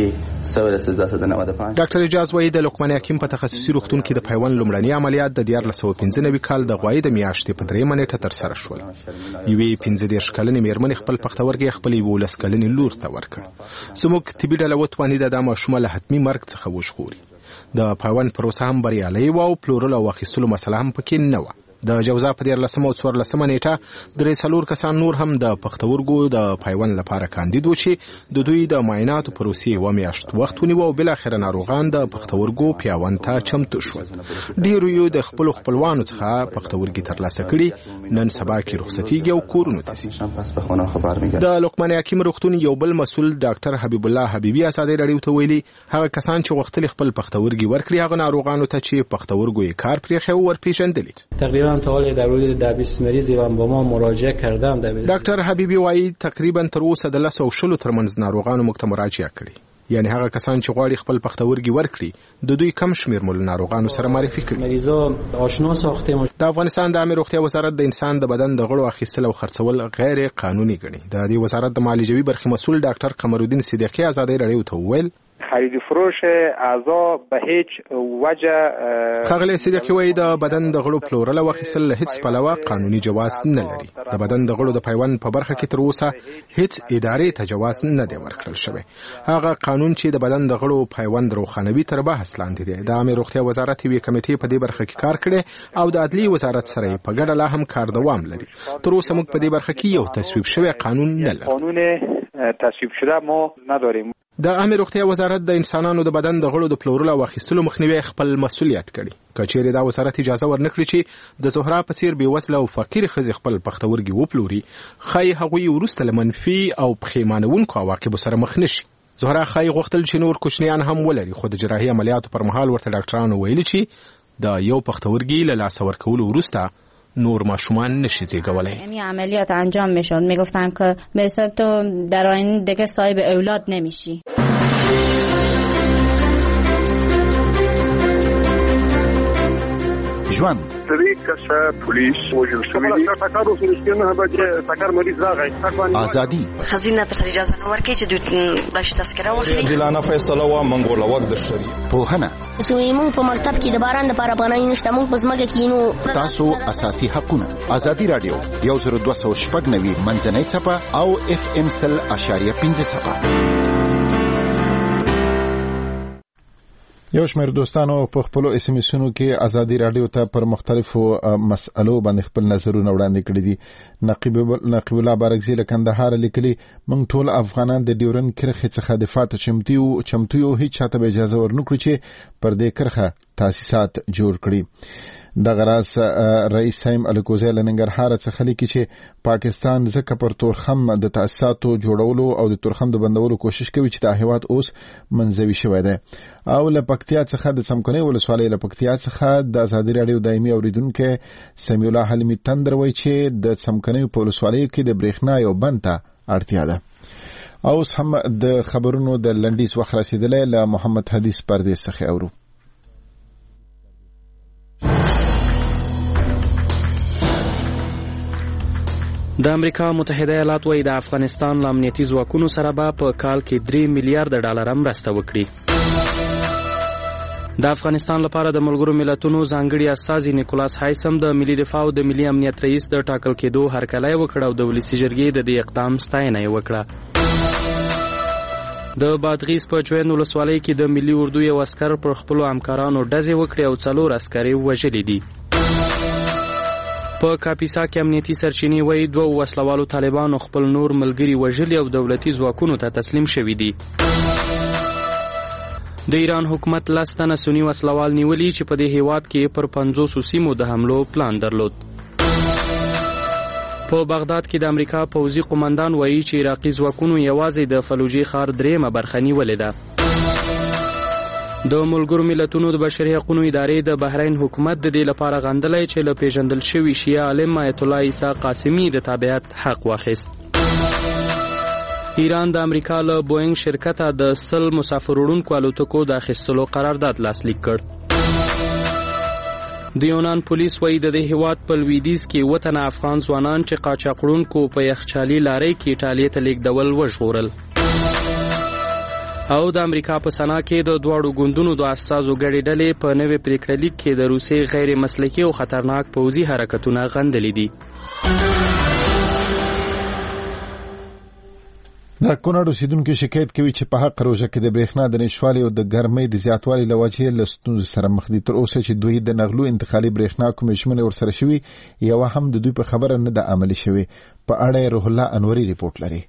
1395. ډاکټر اجاز وايي د لقمان حکیم په تخصصي روغتون کې د پیوند لومړني عملیات د 1995 کال د غوایي د میاشتې په 3 نیټه تر سره شول. یوې 15 کلنې میرمنې خپل پښتورګي خپل 11 کلنې لور ته ورکړ. زموږ طبي ډله وتوانېده د ماشومه له حتمي مرګ څخه وژغوري. د پیوند پروسه هم بریالۍ وه او پلورلو او اخیستلو مسله هم پکې نه وه. د جوزا په 14 او 14 نیټه 3 کسان نور هم د پښتورګو د پیوند لپاره کاندید و چې د دوی د معایناتو پروسې و میاشت وخت ونیو او بل اخر ناروغان د پښتورګو پیوند ته چمتو شول. ډیرو یو د خپلوانو څخه پښتورګي ترلاسه کړي، نن سبا کې رخصتیږي او کورونو ته ځي. د لقمان حکیم روغتون یو بل مسؤل ډاکټر حبیب الله حبیبی ازادي رادیو ته ویلي هغه کسان چې وختل خپل پښتورګي ورکړي هغه ناروغانو ته چې پښتورګو یې کار پرې خو ورپېژندلي. تا حالا در حدود 20 مریضی هم با ما مراجعه کردن. ډاکټر حبیبی وايي تقریبا تر اوسه د 10 او 20 ترمنځ ناروغانو موږ ته مراجعه کړې، یعنی هغه کسان چې غواړي خپل پښتورګي ورکړي د دوی کم شمیر مول ناروغانو سره معرفي کړي. مریضا آشنا ساخته. د افغانستان د عامه روغتیا وزارت د انسان د بدن د غړو اخیستل او خرڅول غیر قانوني ګڼي. د دې وزارت د معالجوي برخې مسؤل ډاکټر قمرالدین صدیقی ازادي رادیو ته وویل خرید فروش اعضا به هیڅ وجه خغلی صدیقی وایي د بدن د غړو پلورل او اخیستل له هیڅ پلوه قانوني جواز نه لري. د بدن د غړو د پیوند په برخه کې تر اوسه هیڅ ادارې ته جواز نه دی ورکړل شوی. هغه قانون چې د بدن د غړو پیوند روښانوي تر بحث لاندې دی. د عامه روغتیا وزارت یوې کمیټې په دې برخه کې کار کړی او د عدلي وزارت سره په ګډه لا هم کار دوام لري. تر اوسه موږ په دې برخه کې یو تصویب شوی قانون نه لرو. قانون تصویب شده ما نداریم. د عامه روغتیا وزارت د انسانانو د بدن د غړو د پلورلو او اخیستلو مخنیوي خپل مسؤلیت کړي. کچېرې دا وزارت اجازه ورنکړي چې د زهرا په څیر بېوزله او فقیر ښځې خپل پښتورګي وپلوري، ښایي هغوی وروسته له منفي او پښیمانونکو عواقبو سره مخ نشي. زهرا ښایي غوښتل چې نور کوچنیان هم ولري، خو د جراحي عملیاتو پر مهال ورته ډاکټرانو ویلي چې د یو پښتورګي له لاسه ورکولو وروسته نور ماشومان نشی زیگوله. یعنی عملیات انجام میشد، میگفتن که به حساب تو در آینده دیگه صاحب اولاد نمیشی. ژوند ازادي خزینه پر اجازه نه ورکړي چې دوی باندې تذکره واخلي. عادلانه فیصله و منګول وخت د شری پوهنه زموږ په مکتب کې د باران د لپاره پناه نشته، موږ په ځمکه کې نو تاسو اساسي حقونه. ازادي رادیو 10290 منځنۍ چپه او FM 100.5 چپه. یو شمېر دوستانو په خپل اس ام اسونو کې ازادي رادیو ته پر مختلفو مسئلو باندې خپل نظرونه وړاندې کړي دي. نقیب الله بارکزی له کندهار لیکلي موږ ټول افغانان د ډیورن کرښې څخه دفاع ته چمتو یو، هیڅ چاته به اجازه ورنکړو چې پر دې کرښه تاسیسات جوړ کړي. د غراس رئیس سیم الکوزی له ننګرهار څخه لیکي چې پاکستان ځکه پر تورخم د تاسیساتو جوړولو او د تورخم د بندولو کوشش کوي چې د هیواد اوس منځوي شوی دی. او له پکتیا څخه د څمکنۍ ولسوالۍ له پکتیا څخه د ازادي رادیو دایمي اوریدونکو سمیع الله حلیمي تندر وایي چې د څمکنۍ په ولسوالۍ کې د برېښنا یو بند ته اړتیا ده. اوس هم د خبرونو د لنډیز وخت رسیدلی له محمد حدیث پردیس څخه اورو. د امریکا متحده ایالات وايي د افغانستان له امنیتي ځواکونو سره به په کال کې 3 میلیارډ ډالر مرسته وکړي. د افغانستان لپاره د ملګرو ملتونو ځانګړي استازي نیکولاس هایسم د ملي دفاع او د ملي امنیت رئیس د ټاکل کېدو هرکلی وکړ او د ولسي جرګې د دې اقدام ستاینه یې وکړه. د بادغیس په جوین ولسوالۍ کې د ملي اردو یو عسکر پر خپلو همکارانو ډزې وکړې او 4 عسکر یې وژلي دي. په کاپیسا کې امنیتي سرچینې وايي 2 وسلوالو طالبانو خپل نور ملګري وژلي او دولتي ځواکونو ته تسلیم شوي دي. د ایران حکومت 10 تنه سني وسلوال نیولي چې په دې هیواد کې پر 500 سیمو د حملو پلان درلود. په بغداد کې د امریکا پوځي قومندان وایي چې عراقي ځواکونو یوازې د فلوجي ښار 3مه برخه نیولې ده. د ملګرو ملتونو د بشري حقوقو ادارې د بحرین حکومت د دې لپاره غندلی چې له پیژندل شوي شیعه عالم آیت الله عیسی قاسمی د تابعیت حق واخیست. ایران د امریکا له بوینګ شرکته د 100 مسافر وړونکو الوتکو د اخیستلو قرارداد لاسلیک کړ. د یونان پولیس وایي د دې هیواد په لویدیځ کې 7 تنه افغان ځوانان چې قاچاق وړونکو په یخچالي لارۍ کې ایټالیې ته لیږدول وژغورل. او د امریکا په سنا کې د دواړو ګوندونو د استازو ګډې ډلې په نوې پریکړه لیک کې د روسیې غیر مسلکي او خطرناک پوځي حرکتونه غندلي دي. د کونړ اوسیدونکو شکایت کوي چې په حق روژه کې د برېښنا د نشتوالي او د ګرمۍ د زیاتوالي له وجې له ستونزو سره مخ دي. تر اوسه چې دوی د نغلو انتقالي برېښنا کومې ژمنې ورسره شوي یوه هم د دوی په خبره نه ده عملي شوې. په اړه روح الله انوري ریپورټ لري.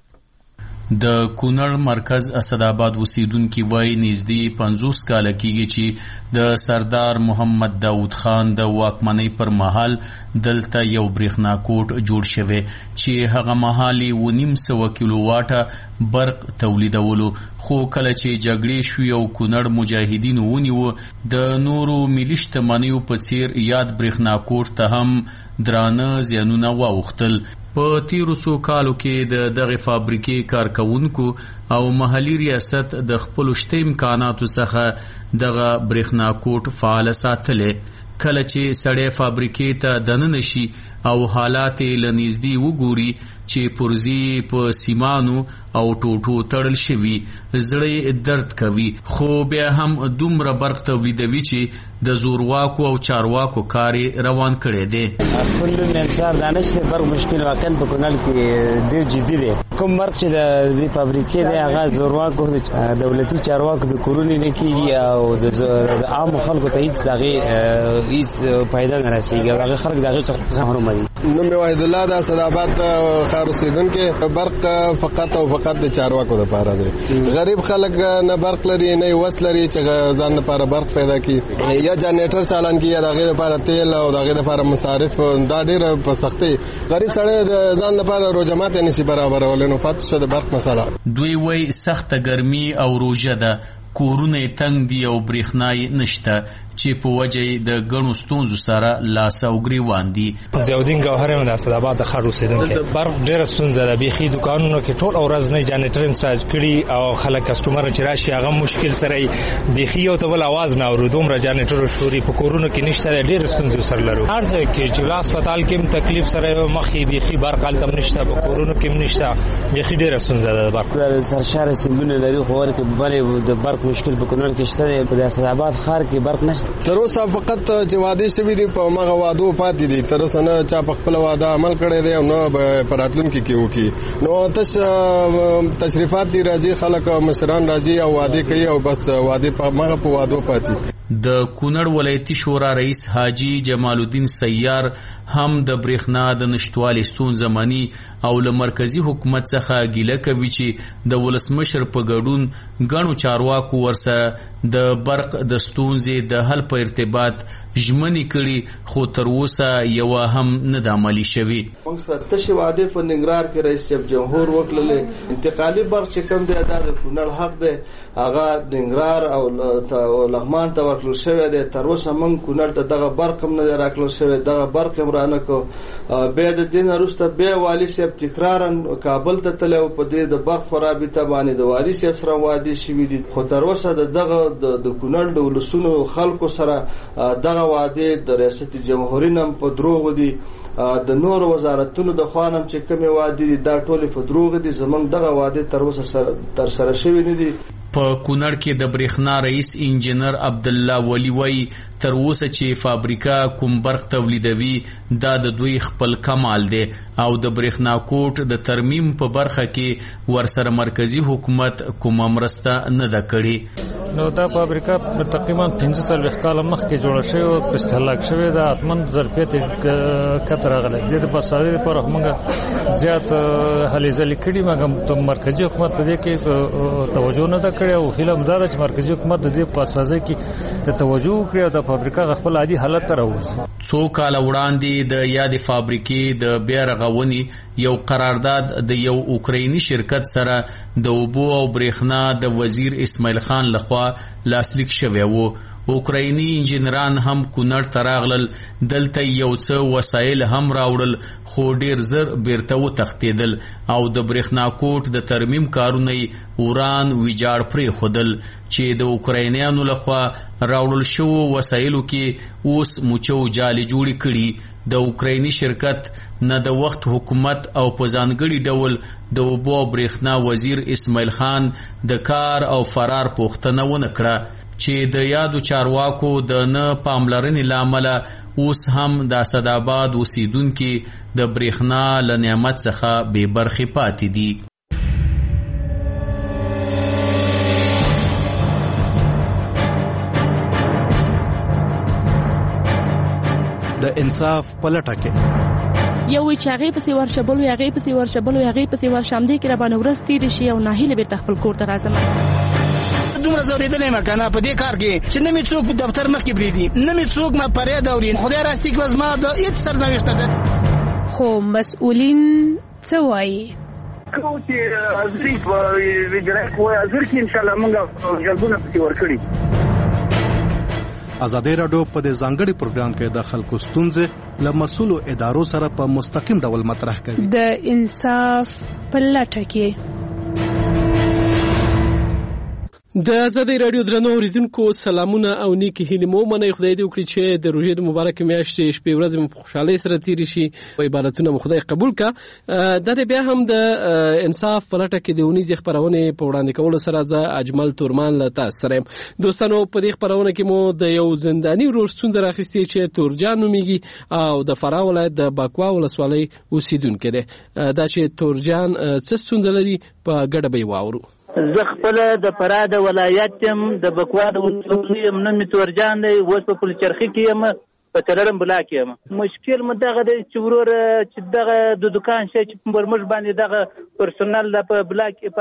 د کونړ مرکز اسداباد اوسیدونکي وایي نږدې 50 کاله کېږي چې د سردار محمد داود خان د واکمنۍ پر مهال دلته یو برېښنا کوټ جوړ شوی چې هغه مهال 900 کیلو واټه برق تولیدولو، خو کله چې جګړې شوې او کونړ مجاهدینو ونیو د نورو ملي شتمنیو په څیر یاد برېښنا کوټ ته هم درانه زیانونه واوښتل. په تیرو څو کالو کې د دغه فابریکې کارکونکو او محلي ریاست د خپل شته امکاناتو څخه دغه برېښنا کوټ فعال ساتلې. کله چې سړی فابریکې ته دننه شي او حالات له نږدې وګوري چې پرزي په سیمانو او ټوټو تړل شوي زړه درد کوي، خو بیا هم دومره برق تولیدوي چې د زورواکو او چارواکو کار روان کړی دی. خپل انتظار دانش ته برق مشکل واقعا په کونړ کې ډېر جدي دی. کوم برق چې د فابریکې دی هغه زورواکو دولتي چارواکو د کورونو نه کېږي او د عام خلکو ته هیڅ دغه هیڅ فایده نه رسېږي. هغه خلک دغه څخه محروم دي. نو وحید الله د اسداباد ښار اوسیدونکي برق فقط او فقط د چارواکو لپاره دی. غریب خلک نه برق لري نه وس لري چې ځان لپاره برق پیدا کړي، یا جنریټر چالان کړي، یا دغه لپاره تیل او دغه لپاره مصارف دا ډېر په سختي غریب سړی ځان لپاره روزمات نشي برابرول. نو پاتې شو د برق مسله. دوی وایي سخته ګرمي او روژه ده، کورونه تنگ دي او برېښنا نشته چې په وجه د غنو ستونزو سره لاس او ګریوان دي. ضیاءالدین ګوهر د اسداباد د ښار اوسیدونکی. برق ډېره ستونزه ده، بیخي دکانونو کې ټول ورځ نه جنریټر انسټال کړي او خلک کسټمر چې راشي هغه مشکل سره بیخي یو ته بل आवाज نه اوري. دومره جنریټر شوري په کورونو کې نشته، ډېر ستونزې سره لرو. هر ځای کې چې هسپتال کې تکلیف سره مخې بیخي برق هلته نشته، په کورونو کې نشته، بیخي ډېره ستونزه ده. برق سرشار سیندونه لري خو ورته بلې د برق مشکل په کونړ کې شته. په اسداباد ښار کې برق نشته. تر اوسه فقط چې وعده شوي دي په هغه وعدو پاتې دي. تر اوسه نه چا په خپل وعده عمل کړی دی او نه په راتلونکي کې وکړي. نو تشریفات دي راځي، خلک مشران راځي او وعده کوي او بس وعده په هغه په وعدو پاتې. د کونړ ولایتي شورا رئیس حاجی جمال الدین سیار هم د برېښنا د نشتوالي ستونزه مني او له مرکزی حکومت څخه ګیله کوي چې د ولسمشر په ګډون غنو چارواکو ورسره د برق د ستونزې د حل په ارتباط ژمنې کړي، خو تر اوسه یو هم نه د عملي شوي. موږ تشې وعده په ننګرهار کې رئیس جمهور وکړلې. انتقالي برق چې کوم دی دا د کونړ حق دی، هغه ننګرهار او لغمان ته ورکړل شوی دی. تر اوسه موږ کونړ ته دغه برق هم نه دی راکړل شوی، دغه برق هم رانه کو. بیا د دې نه وروسته بیا والي صاحب تکرارا کابل ته تللی او په دې د برق په رابطه باندې د والي صاحب سره وعدې شوي دي، خو تر اوسه دغه د کونړ د ولسونو خلکو سره دغه وعدې د ریاست جمهوري نه په دروغ دي، د نور وزارتونو د خوا هم چې کومې وعدې دي دا ټولې په دروغ دي. زموږ دغه وعدې تر اوسه ترسره شوي نه دي. په کونړ کې د برېښنا رئیس انجینر عبدالله ولی وایي تر اوسه چې فابریکه کوم برق تولیدوي دا د دوی خپل کمال دی او د برېښنا کوټ د ترمیم په برخه کې ورسره مرکزی حکومت کومه مرسته نه ده کړې. نو دا فابریکه تقریبا 45 کال مخکې جوړه شوې او په استهلاک شوې ده، اتمن ظرفیت کتر راغلی د بسادي لپاره موږ زیات هلې ځلې کړي، مګر مرکزی حکومت په دې کې توجه نه ده کړې او فلم دا چې مرکزی حکومت د دې په اساس کې توجه وکړي او د فابریکه خپل عادي حالت ته راوځي. څو کال وړاندې د یادې فابریکې د بیا رغونې یو قرارداد د یو اوکرایني شرکت سره د اوبو او برېښنا د وزیر اسماعیل خان لخوا لاسلیک شوی و. اوکرایني انجینران هم کونړ ته راغلل، دلته یو څه وسایل هم راوړل خو ډیر زر بیرته وتښتېدل او د برېښنا کوټ د ترمیم کارونه یې وران ویجاړ پرېښودل چې د اوکراینیانو لخوا راوړل شوو وسایلو کې اوس مچو جالې جوړې کړي. د اوکرایني شرکت نه د وخت حکومت او په ځانګړي ډول د اوبو او برېښنا وزیر اسماعیل خان د کار او فرار پوښتنه ونه کړه چې د یادو چارواکو د نه پاملرنې له امله اوس هم د اسداباد اوسیدونکي د برېښنا له نعمت څخه بې برخې پاتې دي. د انصاف په لټه کې یو چې هغې پسې ورشه بل وي، هغې پسې ورشه بل وي، هغې پسې ورشه، همدې کې راباندې ورځ تېرې شي او ناهیله بېرته خپل کور ته راځم. دومره زورېدلی یم که نه په دې کار کې چې نه مې څوک دفتر مخکې پرېږدي، نه مې څوک ما فریاد اوري. خدای راستي که زما د هېڅ سرنوشته ده. خو مسؤلین څه وایي؟ کوم چې حاضري په ویجرای کوی حاضر کې انشاءالله موږ جلبونه پسې ورکړي. ازادي راډیو په دې ځانګړي پروګرام کې د خلکو ستونزې له مسؤلو ادارو سره په مستقیم ډول مطرح کوي. د انصاف په لټه کې د ازادي راډیو درنو اوریدونکو سلامونه او نیکی هیلې مو منئ. خدای دې وکړي چې د روژې د مبارک میاشتې شپې ورځې مو په خوشحالۍ سره تېرې شي او عبادتونه مو خدای قبول کړه. دا بیا هم د انصاف په لټه کې د اونیزې خپرونې په وړاندې کولو سره زه اجمل تورمان له تاسو سره یم. دوستانو په دې خپرونه کې مو د یو زنداني ورور ستونزه راخیستې چې تورجان نومیږي او د فراه ولایت د بکوا ولسوالۍ اوسیدونکی دی. دا چې تورجان څه ستونزه لري په ګډه به یې واورو. زه خپل د فراه د ولایت یم، د بکوا د ولسوالۍ یم، نوم مې تورجان دی، اوس په پلچرخي کې یم، په تلرم بلا کې یم. مشکل مو دغه دی چې ورور چې دغه د دکان شي چې پر موږ باندې دغه پرسونل په بلا کې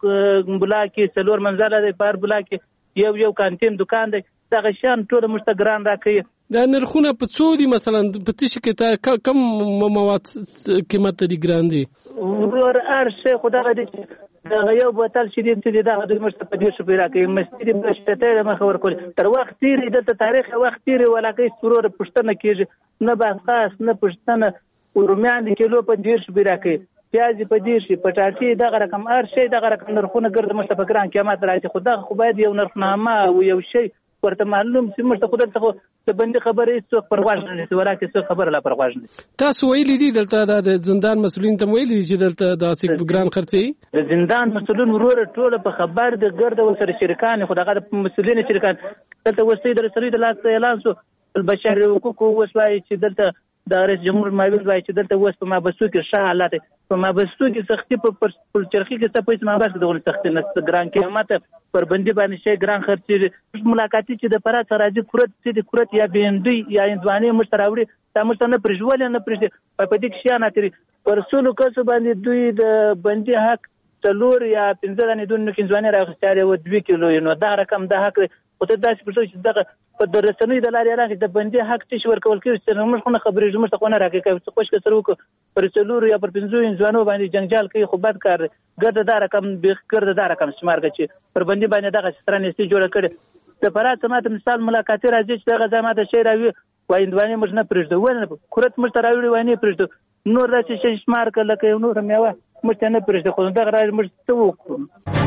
پر بلا کې څلور منزله دی، پر بلا کې یو کانتین دکان دی، دغه شان ټول موږ ته ګران راکوي. دا نرخونه په څو دي؟ مثلا په تشه کې تا کم مواد قیمت دي ګران دي؟ ورور هر شی خو دغه دی چې دغه یو بوتل شیدې چې دغه د موږ ته په دې شپې راکوي. مستې د شپته د مخ ورکول تر وخت تیری د تاریخ وخت تیری ولاکې ورور پښتنه کېږي نه باسخاص نه پښتنه رومیان د کیلو په دې شپې راکوي، پیاز په دې شي، پټاټي دغه رقم هر شی دغه رقم نرخونه ګرځي. موږ په ګران قیمت راځي، خو دغه خو باید یو نرخنامه او یو شی ورته معلوم چې موږ ته خو دلته د بندي خبرې څوک پرواز نه لري، ولکه څوک خبره لا پرواز نه لري. تاسو ویلي دي دلته د زندان مسؤلین ته ویلي چې دلته داسې ګران خرڅي؟ د زندان مسؤلین ورور ټول په خبر د ګرد ورسره شریکان، خو دغه مسؤلین شریکان دلته وسې د رسنۍ د لاس اعلان شو البشر حقوق وسوي چې دلته د رئیس جمهور ماویل وایي چې دلته اوس په مابسطو کې ښه حالات دي، په مابسطو کې سختي په پلچرخي کې څه پیسې مابسط دغه سختي نه ګران قیمت پر بندي باندې شي ګران خرڅي. ملاقاتي چې د فرات راځي کورت چې د کورت یا بیندوی یا انځواني مشتراوړي تا مشته نه پرجول نه پرځي په دې کې شي نه تری پر رسول کس باندې دوی د بندي حق تلور یا 15 نه دون کې انځواني راغستاره و 2 کیلو نو دا رقم د حق او ته داسې پرځو چې دغه په درسنوي د لارې راغی د بندي حق تش ورکول کېږي چې موږ خو نه خبرې موږ ته نه راکې کوي څه خوش کسر وکړو پر څلور یا پر 15 انځوانو باندې جنجال کوي خو بد کار ګرد دا رقم به ګرد دا رقم شمار کوي پر بندي باندې دغه سترانې سي جوړ کړي سفارت ماته مثال ملاقات راځي چې دغه ځای ماته شی راوي وایندوانې موږ نه پرېږدو ونه کورت موږ ته راوړي وای نه پرېږدو نور راځي چې شمار کړه لکه یو نور میوه موږ ته نه پرېږدو خو دغه راځي موږ څه وکړو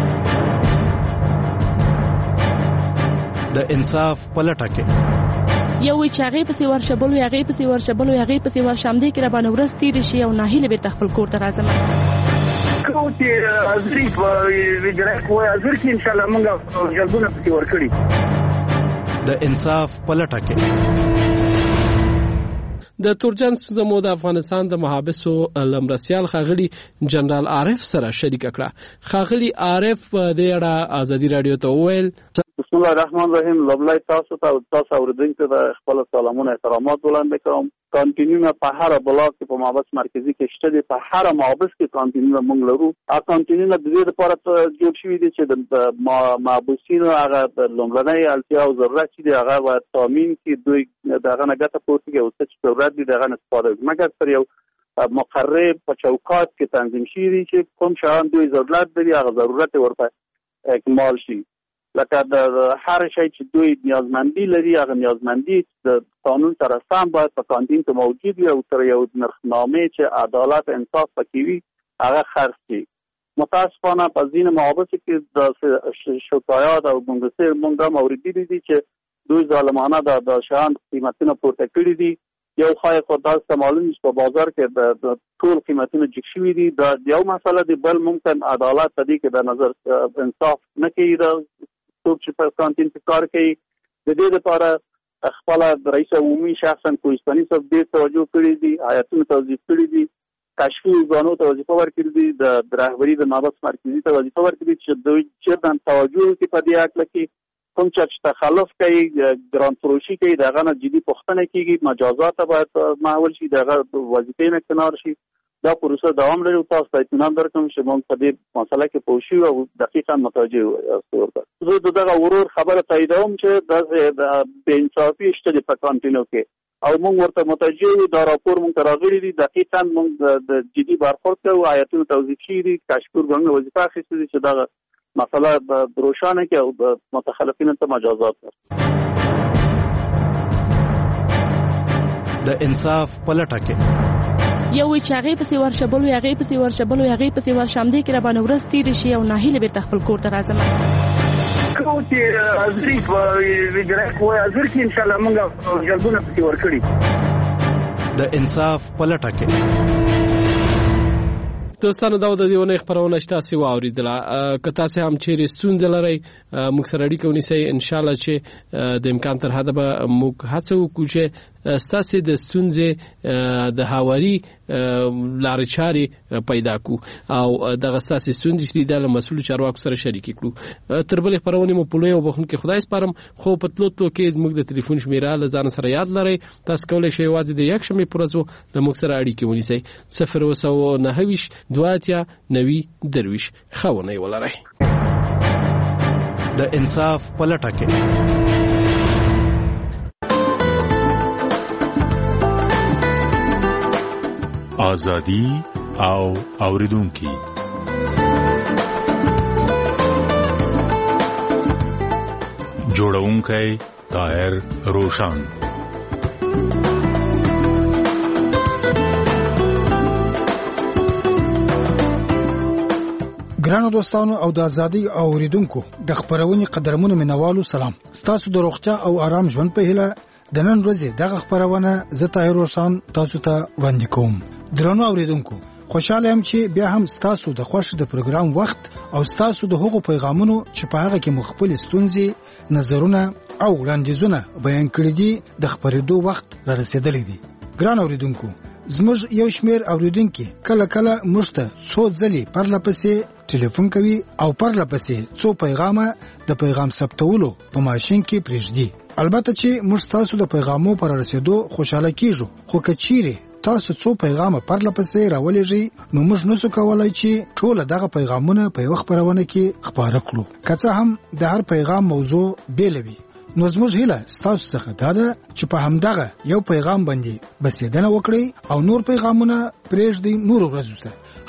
د انصاف پلټه کې یو وی چې هغه پسې ورشبلو هغه پسې ورشبلو هغه پسې ورشمدې کې را باندې ورځ تیر شي او ناهیله بیرته خپل کور ته راځم کوتي ازري ویډرا کوه ازر کې ان شاء الله موږ جلبونه پسې ورکړي د انصاف پلټه کې د تورجان سوزمو د افغانستان د محابسو لمرسیال خاغلی جنرال عارف سره شریک کړه خاغلی عارف د اړه ازادي رادیو ته ویل بسم الله الرحمن الرحیم لبلای تاسو اوریدونکو ته خپل سلامونه احترامات وړاندې کوم کانټینیو په هر بلاک کې په محبس مرکزی کې شته دي په هر محبس کې کانټینیو موږ لرو کانټینیو د دې لپاره جوړ شوی دی چې د محبسینو هغه لومړنۍ اړتیا او ضرورت دي هغه باید تامین کړي دوی دغه نه ګټه پورته کوي او څه ضرورت دي دغه استفاده مګر پر یو مقرر په چوکاټ کې تنظیم شوی دي چې کوم شیان دوی ضرورت لري هغه ضرورت ورته اکمال شي لکه د هر شی چې دوی نیازمندي لري هغه نیازمندي د قانون سره سم باید په کانتین کې موجود وي او تر یو نرخنامه چې عدالت انصاف پکې وي هغه خرڅ شي متاسفانه په ځینې محابس کې د شکایات او موږ هم اوریدلي دي چې دوی ظالمانه د شیان قیمتونه پورته کړي دي یو خای خو داسې معلوم چې په بازار کې د ټول قیمتونه جګ شوي دي دا یو مسله دی بل ممکن عدالت په دې کې د نظر انصاف نه کوي څوک چې په کانتین کې کار کوي د دې لپاره خپل رئیس عمومي شخصا کوهستاني صاحب دې توجه کړې دي آیتونه توضیح کړې دي کشفي ځانو ته وظیفه ورکړې دي د رهبری د محبس مرکزی ته وظیفه ورکړې چې دوی چیرته توجه کوي په دې اړه کې کوم چې تخلف کوي ګران فروشي کوي دغه نه جدي پوښتنه کیږي مجازات باید محول شي دغه وظیفې نه کنار شي دا پروسه دوام لري او تاسو ته اطمینان درکوم چې موږ په دې مسله کې پوه شو او دقیقاً متوجه یاستو زه دغه ورور خبره تاییدوم چې د بې انصافي شته په کانټینو کې او موږ ورته متوجه یو دا راپور موږ راغلی دی دقیقاً موږ د جدي برخورد کوو آیتونه توضیح شي دي کشکور باندې وظیفه اخیستې دي چې دغه مسله روښانه کې او متخلفینو ته مجازات د انصاف پلټه کې یو وی چې هغه پسې ورشبلو هغه پسې ورشبلو هغه پسې ورشمدې کې را باندې ورځ تیر شي او ناهیله بیرته خپل کور ته راځم کوتي ازري ویډرا کوه ازر کې ان شاء الله موږ جلبونه پسې ورکړي د انصاف پلټه کې دوستانو دا د دیونه خبرونه شته سی واوریدله که تاسو هم چیرې ستونزه لرئ موږ سره اړیکه ونیسئ ان شاء الله چې د امکان تر حده به موږ هڅه وکړو چې ستاسو د ستونزې د هاوري لارې چارې پیدا کو او دغه ستاسو ستونزې چې د مسؤل چارواکو سره شریک کړو تر بلې خبرونه مو په لوی او بخون کې خدای سپارم خو په تلو کې موږ د ټلیفون شمیره لزان سره یاد لرئ تاسو کولای شئ واځي د یک شمې پرځو د موږ سره اړیکه ونیسئ 029 خونه ولرئ د انصاف پلټه کې آزادی او اوریدونکي جوړونکی طاهر روشان ګرانو دوستانو او د ازادي اوریدونکو د خبرونې قدرمنو منوالو سلام تاسو د روغتیا او آرام ژوند په هیله د نن ورځې دغه خبرونه زه طاهر روشان تاسو ته وړاندې کوم درنو اوریدونکو خوشاله یم چې بیا هم تاسو د خوښ د پروګرام وخت او تاسو د هغو پیغامونو چې په هغه کې مخفل ستونزې نظرونه او وړاندیزونه بیان کړی دي د خبرېدو وخت را رسیدلی دی ګران اوریدونکو زموږ یو شمیر اوریدونکو کله کله مشته څو ځلې پرلپسې ټلیفون کوي او پرلپسې څو پیغامه د پیغام ثبتولو په ماشين کې پرېږدي البته چې موږ تاسو د پیغامو پر رسیدو خوشاله کیږو خو کچيري تاسو څو پیغامه پرلپسې راولېږي نو موږ نسو کولای چې ټول دغه پیغامونه په یو خبرونه کې خبره کړو که څه هم د هر پیغام موضوع بیلوي نو زموږ هیله تاسو څخه دا ده چې په همدغه یو پیغام باندې بسیدنه وکړئ او نور پیغامونه پرېږدئ نور ورځو ته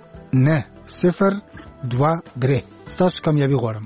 ستاسو کامیابی غواړم.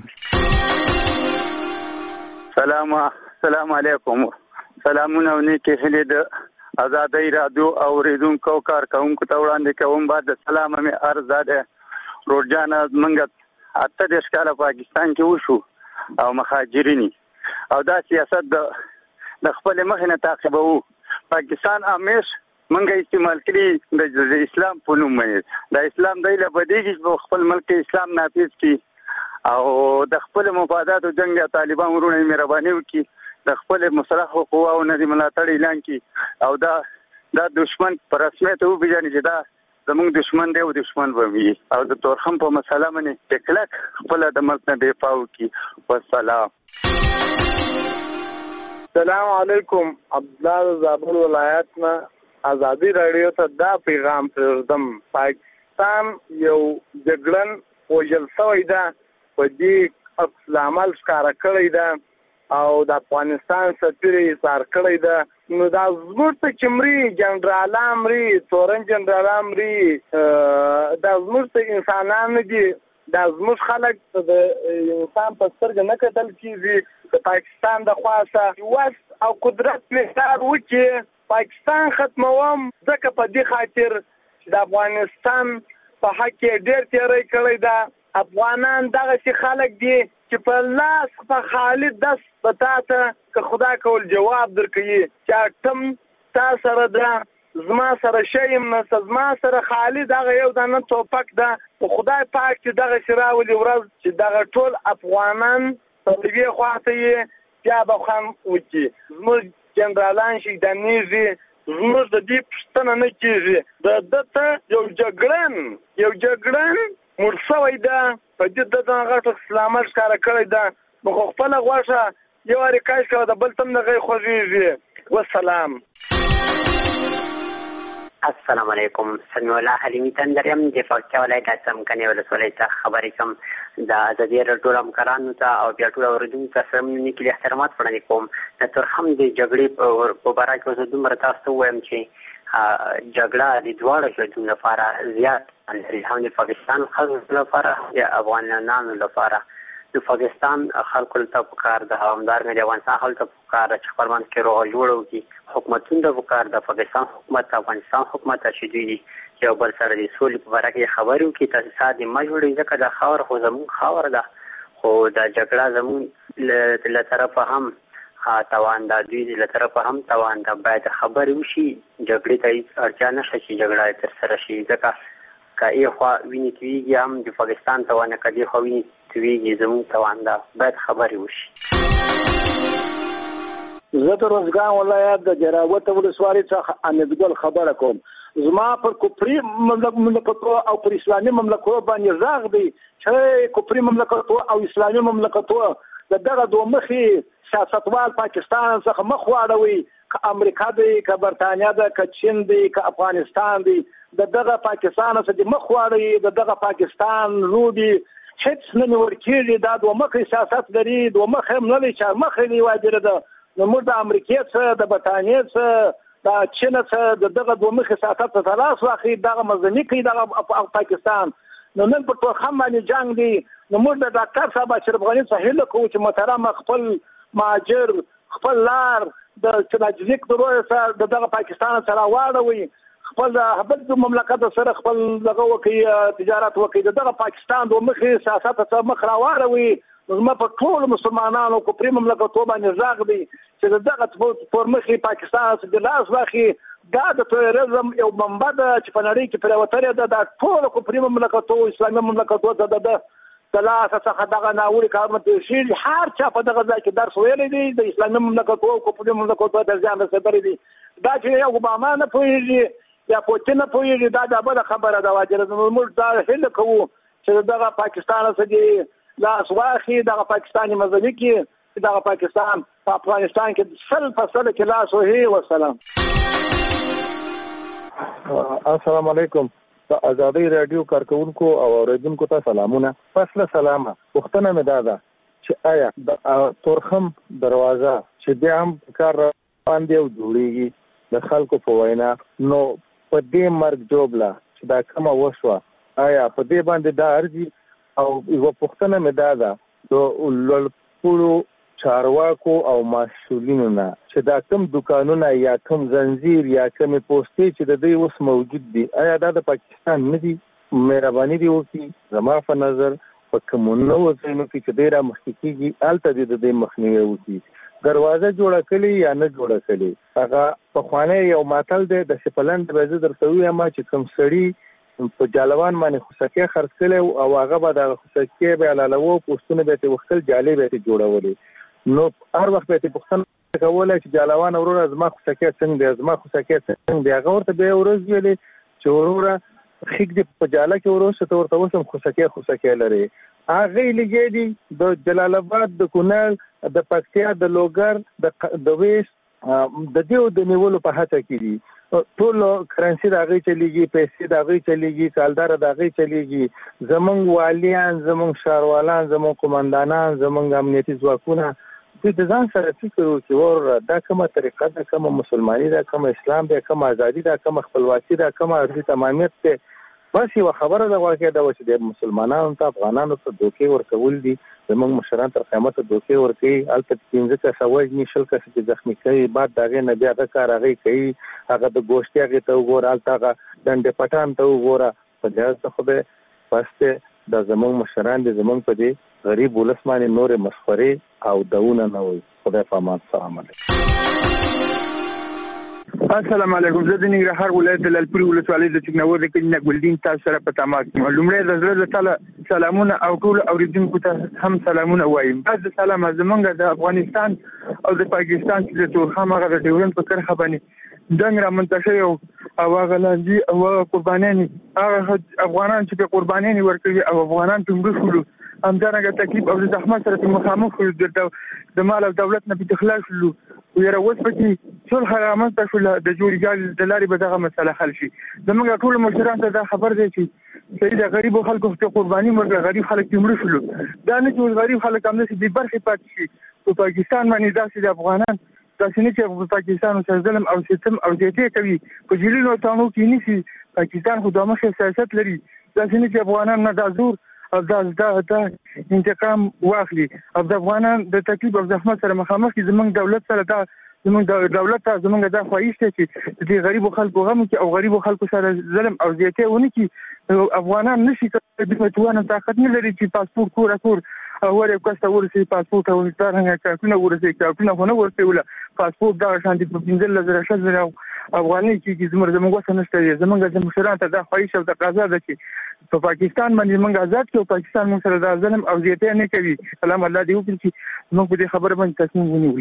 سلام علیکم. سلامونه او نیکی هیلې د آزادۍ رادیو اوریدونکو کارکونکو ته وړاندې کوم. بعد د سلام مې عرض ده. روډجان منګ 38 کاله پاکستان کې وشو او مهاجرینی او دا سیاست د خپل مخ نه تعقیبو. پاکستان همیش منګه استعمال کړي د اسلام په نوم باندې. د اسلام دایله بدیږي په خپل ملک اسلام نافذ کړي او د خپل مفادات او جنگ طالبان ورونه مهرباني وکړي، د خپل مصالح قواو نه ملاتړ اعلان کړي او دا دشمن پر رسمیت وبېژني چې دا زموږ دشمن دی او دشمن به وي او د تورخم په مسله باندې ټکلک خپل د ملک نه دفاع وکړي. والسلام. السلام علیکم. عبدالله زابل ولایت نه آزادی رادیو ته دا پیغام پرېږدم. پاکستان یو جګړن وژل شوی ده، په دې عمل ښکاره کړی ده او د افغانستان سفیر یې څار کړی ده. نو دا زموږ ته چې مري جنرالان مري، تورن جنرالان مري، دا زموږ ته انسانان نه دي. دا زموږ خلک د انسان په سترګه نه کتل کېږي. د پاکستان د خوا څخه وس او قدرت پرېښار وکړي. پاکستان ختموم ځکه په دې خاطر چې د افغانستان په حق کې ډېر تېری کړی ده. افغانان دغسې خلک دي چې په لاس په خالي دست به تا ته که خدا کول جواب درکوي چې اټم تا سره ده، زما سره شی یم نشته، زما سره خالي دغه یو دانه توپک ده. په خدای پاک چې دغسې راولي ورځ چې دغه ټول افغانان په یوې خوا ته یې بیا به خوند وکړي. زموږ جنرالان شهیدانېږي، زموږ د دې پوښتنه نه کېږي. ده ته یو جګړن مړ شوی ده، په دې ده غټ اسلامت ښکاره کړی ده. نو خو خپله غوښه یو وارې کش کوه، د بل تم دغه یې خوږېږي. والسلام. السلام علیکم. سمیع الله حلیمي تندر یم د پکتیا ولایت څمکني ولسوالۍ څخه خبرې کوم. د ازادي راډیو ټولو همکارانو ته او بیا ټولو اورېدونکو ته سره مې نیکې احترامات وړاندې کوم. د تورخم د جګړې په باره کې زه دومره تاسو ته ووایم چې جګړه د دواړو هېوادونو لپاره زیات لري، هم د پاکستان خلکو لپاره د افغانانو لپاره. د پاکستان خلکو ته پکار ده، همدارنګه د افغانستان خلکو ته پکار ده چې خپل منځ کې روغه جوړه وکړي. حکومتونو ته پکار ده، پاکستان حکومت ته افغانستان حکومت ته چې دوی یو بل سره د سولې په باره کې خبرې وکړي، تاسیسات یې مه جوړوي ځکه دا خاوره خو زموږ خاوره ده. خو دا جګړه زموږ له طرفه هم توان ده، دوی له طرفه هم توان ده. باید خبرې وشي، جګړې ته هېڅ اړتیا نشته چې جګړه ترسره شي ځکه که ای خوا وینې تویېږي هم د پاکستان توان ده، که دې خوا وینې تویېږي زموږ توان ده. باید خبرې وشي. زه د روزګان ولایت د جراوت ولسوالۍ څخه امیدګل خبره کوم. زما پر کفري مملکتو او پر اسلامي مملکتو باندې غږ دی چې کفري مملکتو او اسلامي مملکتو د دغه دوه مخي سیاستوال پاکستان څخه مخ واړوي، که امریکا دی، که برتانیا ده، که چین دی، که افغانستان دی، د دغه پاکستان څخه مخ واړوي، د دغه پاکستان لوبي هیڅ نه نیول کېږي. دا دوه مخي سیاست لري، دوه مخ هم نه لري، چار مخ یې واجره ده. نو موږ د امریکا څخه، د برتانیا څخه، د چین څخه د دغه دوه مخي سیاست ته لاس واخلي، دغه مزني کوي دغه پاکستان. نو نن په تورخم باندې جنگ دی. نو موږ د ډاکټر صاحب اشرف غني څخه هیله کوو چې محترم خپل مهاجر، خپل لار د چناجلیک دروي سره دغه پاکستان سره واړوي، خپل بل مملکت سره خپل دغه وکي تجارت وکي، دغه پاکستان د مخې سیاست ته مخ راواړوي. زما په ټول مسلمانانو کو پرې مملکتو باندې ځاغ دی چې دغه پر مخې پاکستان څخه د لاس واخی. دا د تروریزم یو منبع ده چې په نړۍ کې پرې وتره ده. دا ټول کو پرې مملکتو اسلامي مملکتو ته د لاس څخه دغه ناوړي کارونه شي. هر چا په دغه ځای کې درس ویلی دی د اسلامي مملکتو کو پرې مملکتو د ځان رسېدلې دي. دا چې یو اوباما نه پوهېږي یا پوتین نه پوهېږي، دا د بله خبره ده. واجره موږ دا هیله کوو چې دغه پاکستان څخه لاس واخی، دغه پاکستاني مزلي کې دغه پاکستان په افغانستان کې سل فصل کې لاس وهي. والسلام. السلام علیکم. د ازادي رادیو کارکونکو او اوریدونکو ته سلامونه. فاصله سلامه. پوښتنه مې دا ده چې آیا د تورخم دروازه چې بیا هم کار باندې او جوړیږي د خلکو په وینا، نو په دې مرګ جوړلا چې دا کومه وشوه آیا په دې باندې دا ارزي او یو پوښتنه مې دا ده د لوړپوړو چارواکو او مسؤلینو نه چې دا کوم دکانونه یا کوم زنجیر یا کوم پوسټې چې د دوی اوس موجود دي آیا دا د پاکستان نه دي؟ مهرباني دی وکړي زما په نظر په کوم نو ځینو کې چې ډیره مخکېږي الته د دې مخنیوي وکړي دروازه جوړه کړي یا نه جوړه کړي هغه په خوانه یو ماتل دی د سپلند به زه درته وایم چې کوم سړی په جالوان باندې خوسکه خرڅ کړي او هغه به د خوسکه به لاله پوسټونه به ته وختل جالب به جوړولې نو هر وخت به ته پوښتنه کوله چې جالوان وروره زما خوسکه څنګه دی زما خوسکه څنګه دی هغه ورته به ورځ ویلې چې وروره خیک د پجاله کې ورسته ته ورته وسم خوسکه لري هغه لګي دي د جلال آباد د کونړ د پکتیا د لوګر د ویس د دیو د نیولو په هڅه کې دي ټول کرنسي راغی چلیږي پیسې راغی چلیږي کالدار راغی چلیږي زمونږ والیان زمونږ شاروالان زمونږ قومندانان زمونږ امنیتي ځواکونه د ځان سره فکر وکړي ور دا کومه طریقه ده کومه مسلمانۍ ده کومه اسلام ده کومه ازادي ده کومه خپلواکي ده کومه ارضي تمامیت ده بس یو خبره ده واقع ده چې د مسلمانانو ته افغانانو ته دوکې ورکول دي زموږ مشران تر قیامت دوکې ورکوي البته 15 کسه وژني 20 کسه چې زخمي کوي بعد دغه نه بیا د کار هغه کوي هغه د ګوشتي هغه ته وګوره البته دنده پټان ته وګوره په دې څه خو به پسته د زموږ مشران د زموږ په دې غریب ولسمانه نور مسخره او داونه نه وي خدای په امان سلام علیکم السلام علیکم زه د ننګرهار ولایت د لالپورې ولسوالۍ د ټکنالوژي د کلینیک ګلدین تاسو سره په تماس یم لومړی د زړه تعالی سلامونه او ټول اوریدونکو ته هم سلامونه وایم بعد سلام زمونږ د افغانستان او د پاکستان چې د تورخم هغه د ډیورن په کرخه باندې دنګ را منتشر او هغه لاندې او قربانیان هغه افغانان چې په قربانیان ورکوي او افغانان څنګه شول همدارنګه تکلیف او زحمت سره مخامخ د مال او دولت نه په اخلاص شول ویره اوس پکې ټول حرامت شول د جوړجال د لارې به دغه مسله حل شي زموږ ټول مشران ته دا خبر دی چې سړي د غریب خلکو په قرباني مرګ غریب خلک تمړ شول دا نه چې غریب خلک هم نشي د برخې پاتې شي په پاکستان باندې داسې د افغانان داسې نه چې په پاکستان او ظلم او ستم او زیاتې کوي په جیلونو تانو کې نشي پاکستان خو د مخه سیاست لري داسې نه چې افغانان نه د زور او دا انتقام واخلي او د افغانان د تکلیف او زحمت سره مخامخ دي زمونږ دولت سره دا زمونږ دولت ته زمونږ د خواهش ته چې د غریبو خلکو غم کې او غریبو خلکو سره ظلم او زیاتې ونه کې افغانان نشي کولای د متوانه طاقت نه لري چې پاسپورت کور او ور کسته ورسي پاسپورت او څنګه کارتونه ورسي کارتونه خو نه ورسي ولا پاسپورت دا شانتي په 15,000 شزر افغاني چې زموږ وسه نشته زمونږ د مشرانو ته د خواهش او د قضا ده چې په پاکستان باندې موږ آزاد کړو پاکستان موږ سره د ظلم او زیاتې نه کوي سلام الله دې وکړي چې موږ په دې خبره باندې تصمیم ونیول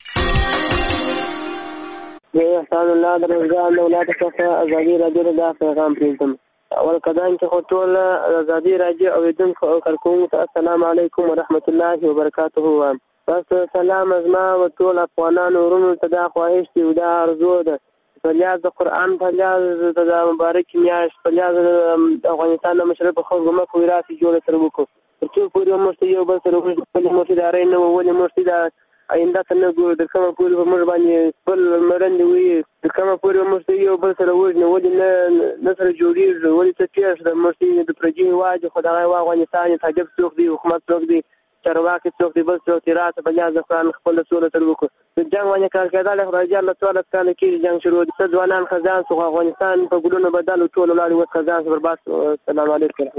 يا أستاذ الله درجال ولا تكفى أزادي راديو دا پیغام پریږدم اول قدم چې خطول أزادي رادیو اوریدونکو او کارکونکو السلام علیکم ورحمت الله وبرکاته بس سلام ازما او ټول افغانانو ورونو ته دا خواهش دی دا ارزو ده فلیاض د قرآن فلیاض د مبارک میاشت فلیاض د افغانستان د مشرف خلکو مخ وراثي جوړ سره وکړو ترڅو پورې موږ یو بل سره وګورو موږ د اړین نو ولې موږ د آینده څنګه ګورو د کومه پورې په موږ باندې خپل مرند وي د کومه پورې موږ یو بل سره وګورو ولې نه سره جوړیږي ولې څه کېږي د موږ د پرجې واجب خدای افغانستان ته جب څوک دی حکومت څوک دی چارواکي څوک دی بل څوک تیرات بیا ځکه خپل سره تر وکړو د جنگ باندې کار کېدل خدای جل تعالی کله کې جنگ شروع دي ځوانان خزان سو افغانستان په ګلونو بدل ټول لاري وخت خزان برباد السلام علیکم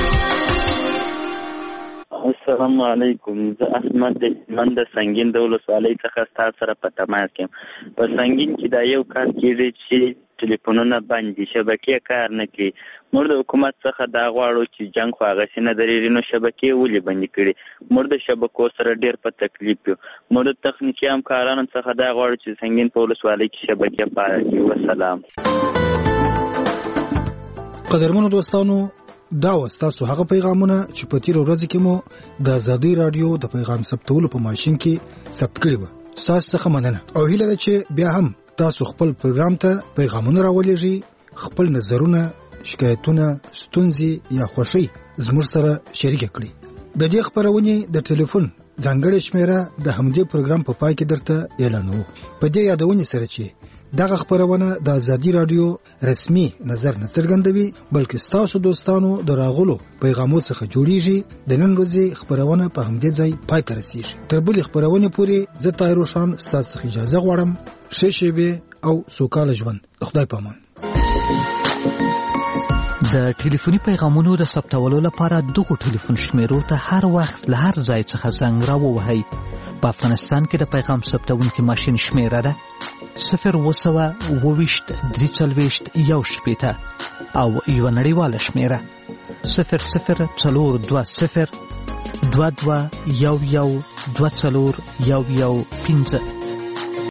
السلام علیکم زه احمد د منده سنگین د ولسوالۍ څخه تاسو سره په تماس یم په سنگین کې دا یو کار کېږي چې ټلیفونونه بند دي شبکې کار نه کوي موږ د حکومت څخه دا غواړو چې جنګ خو هغسې نه درېږي نو شبکې ولې بندې کړي موږ د شبکو سره ډېر په تکلیف یو موږ د تخنیکي همکارانو څخه دا غواړو چې سنگین په ولسوالۍ کې شبکې فعاله کړي وسلام قدرمنو دوستانو دا وستاسو هغه پیغامونه چې په تیر ورځ کې مو د ازادي رادیو د پیغام ثبتولو په ماشين کې ثبت کړی و تاسو څخه مننه او هیله ده چې بیا هم تاسو خپل پروګرام ته پیغامونه راولېږئ خپل نظرونه شکایتونه ستونزې یا خوښي زموږ سره شریک کړئ د دې خبرونه د ټلیفون ځانګړې شمیره د همدې پروګرام په پای کې درته اعلانوو. په دې یادونه سره چې دغه خبرونه د ازادي رادیو رسمي نظر نه څرګندوي بلکې ستاسو دوستانو د راغلو پیغامونو څخه جوړیږي. د نن ورځې خبرونه په همدې ځای پای ته رسیږي. تر بلې خبرونه پورې زه طاهر روشان ستاسو څخه اجازه غواړم. ښه شېبې او سوکاله ژوند. خدای پامان. د ټلیفوني پیغامونو د ثبتولو لپاره دغه ټلیفون شمیرو ته هر وخت له هر ځای څخه زنګ راووهئ. په افغانستان کې د پیغام ثبتونکي ماشین شمیره ده 0202341 او یو نړیواله شمیره 00402211241115.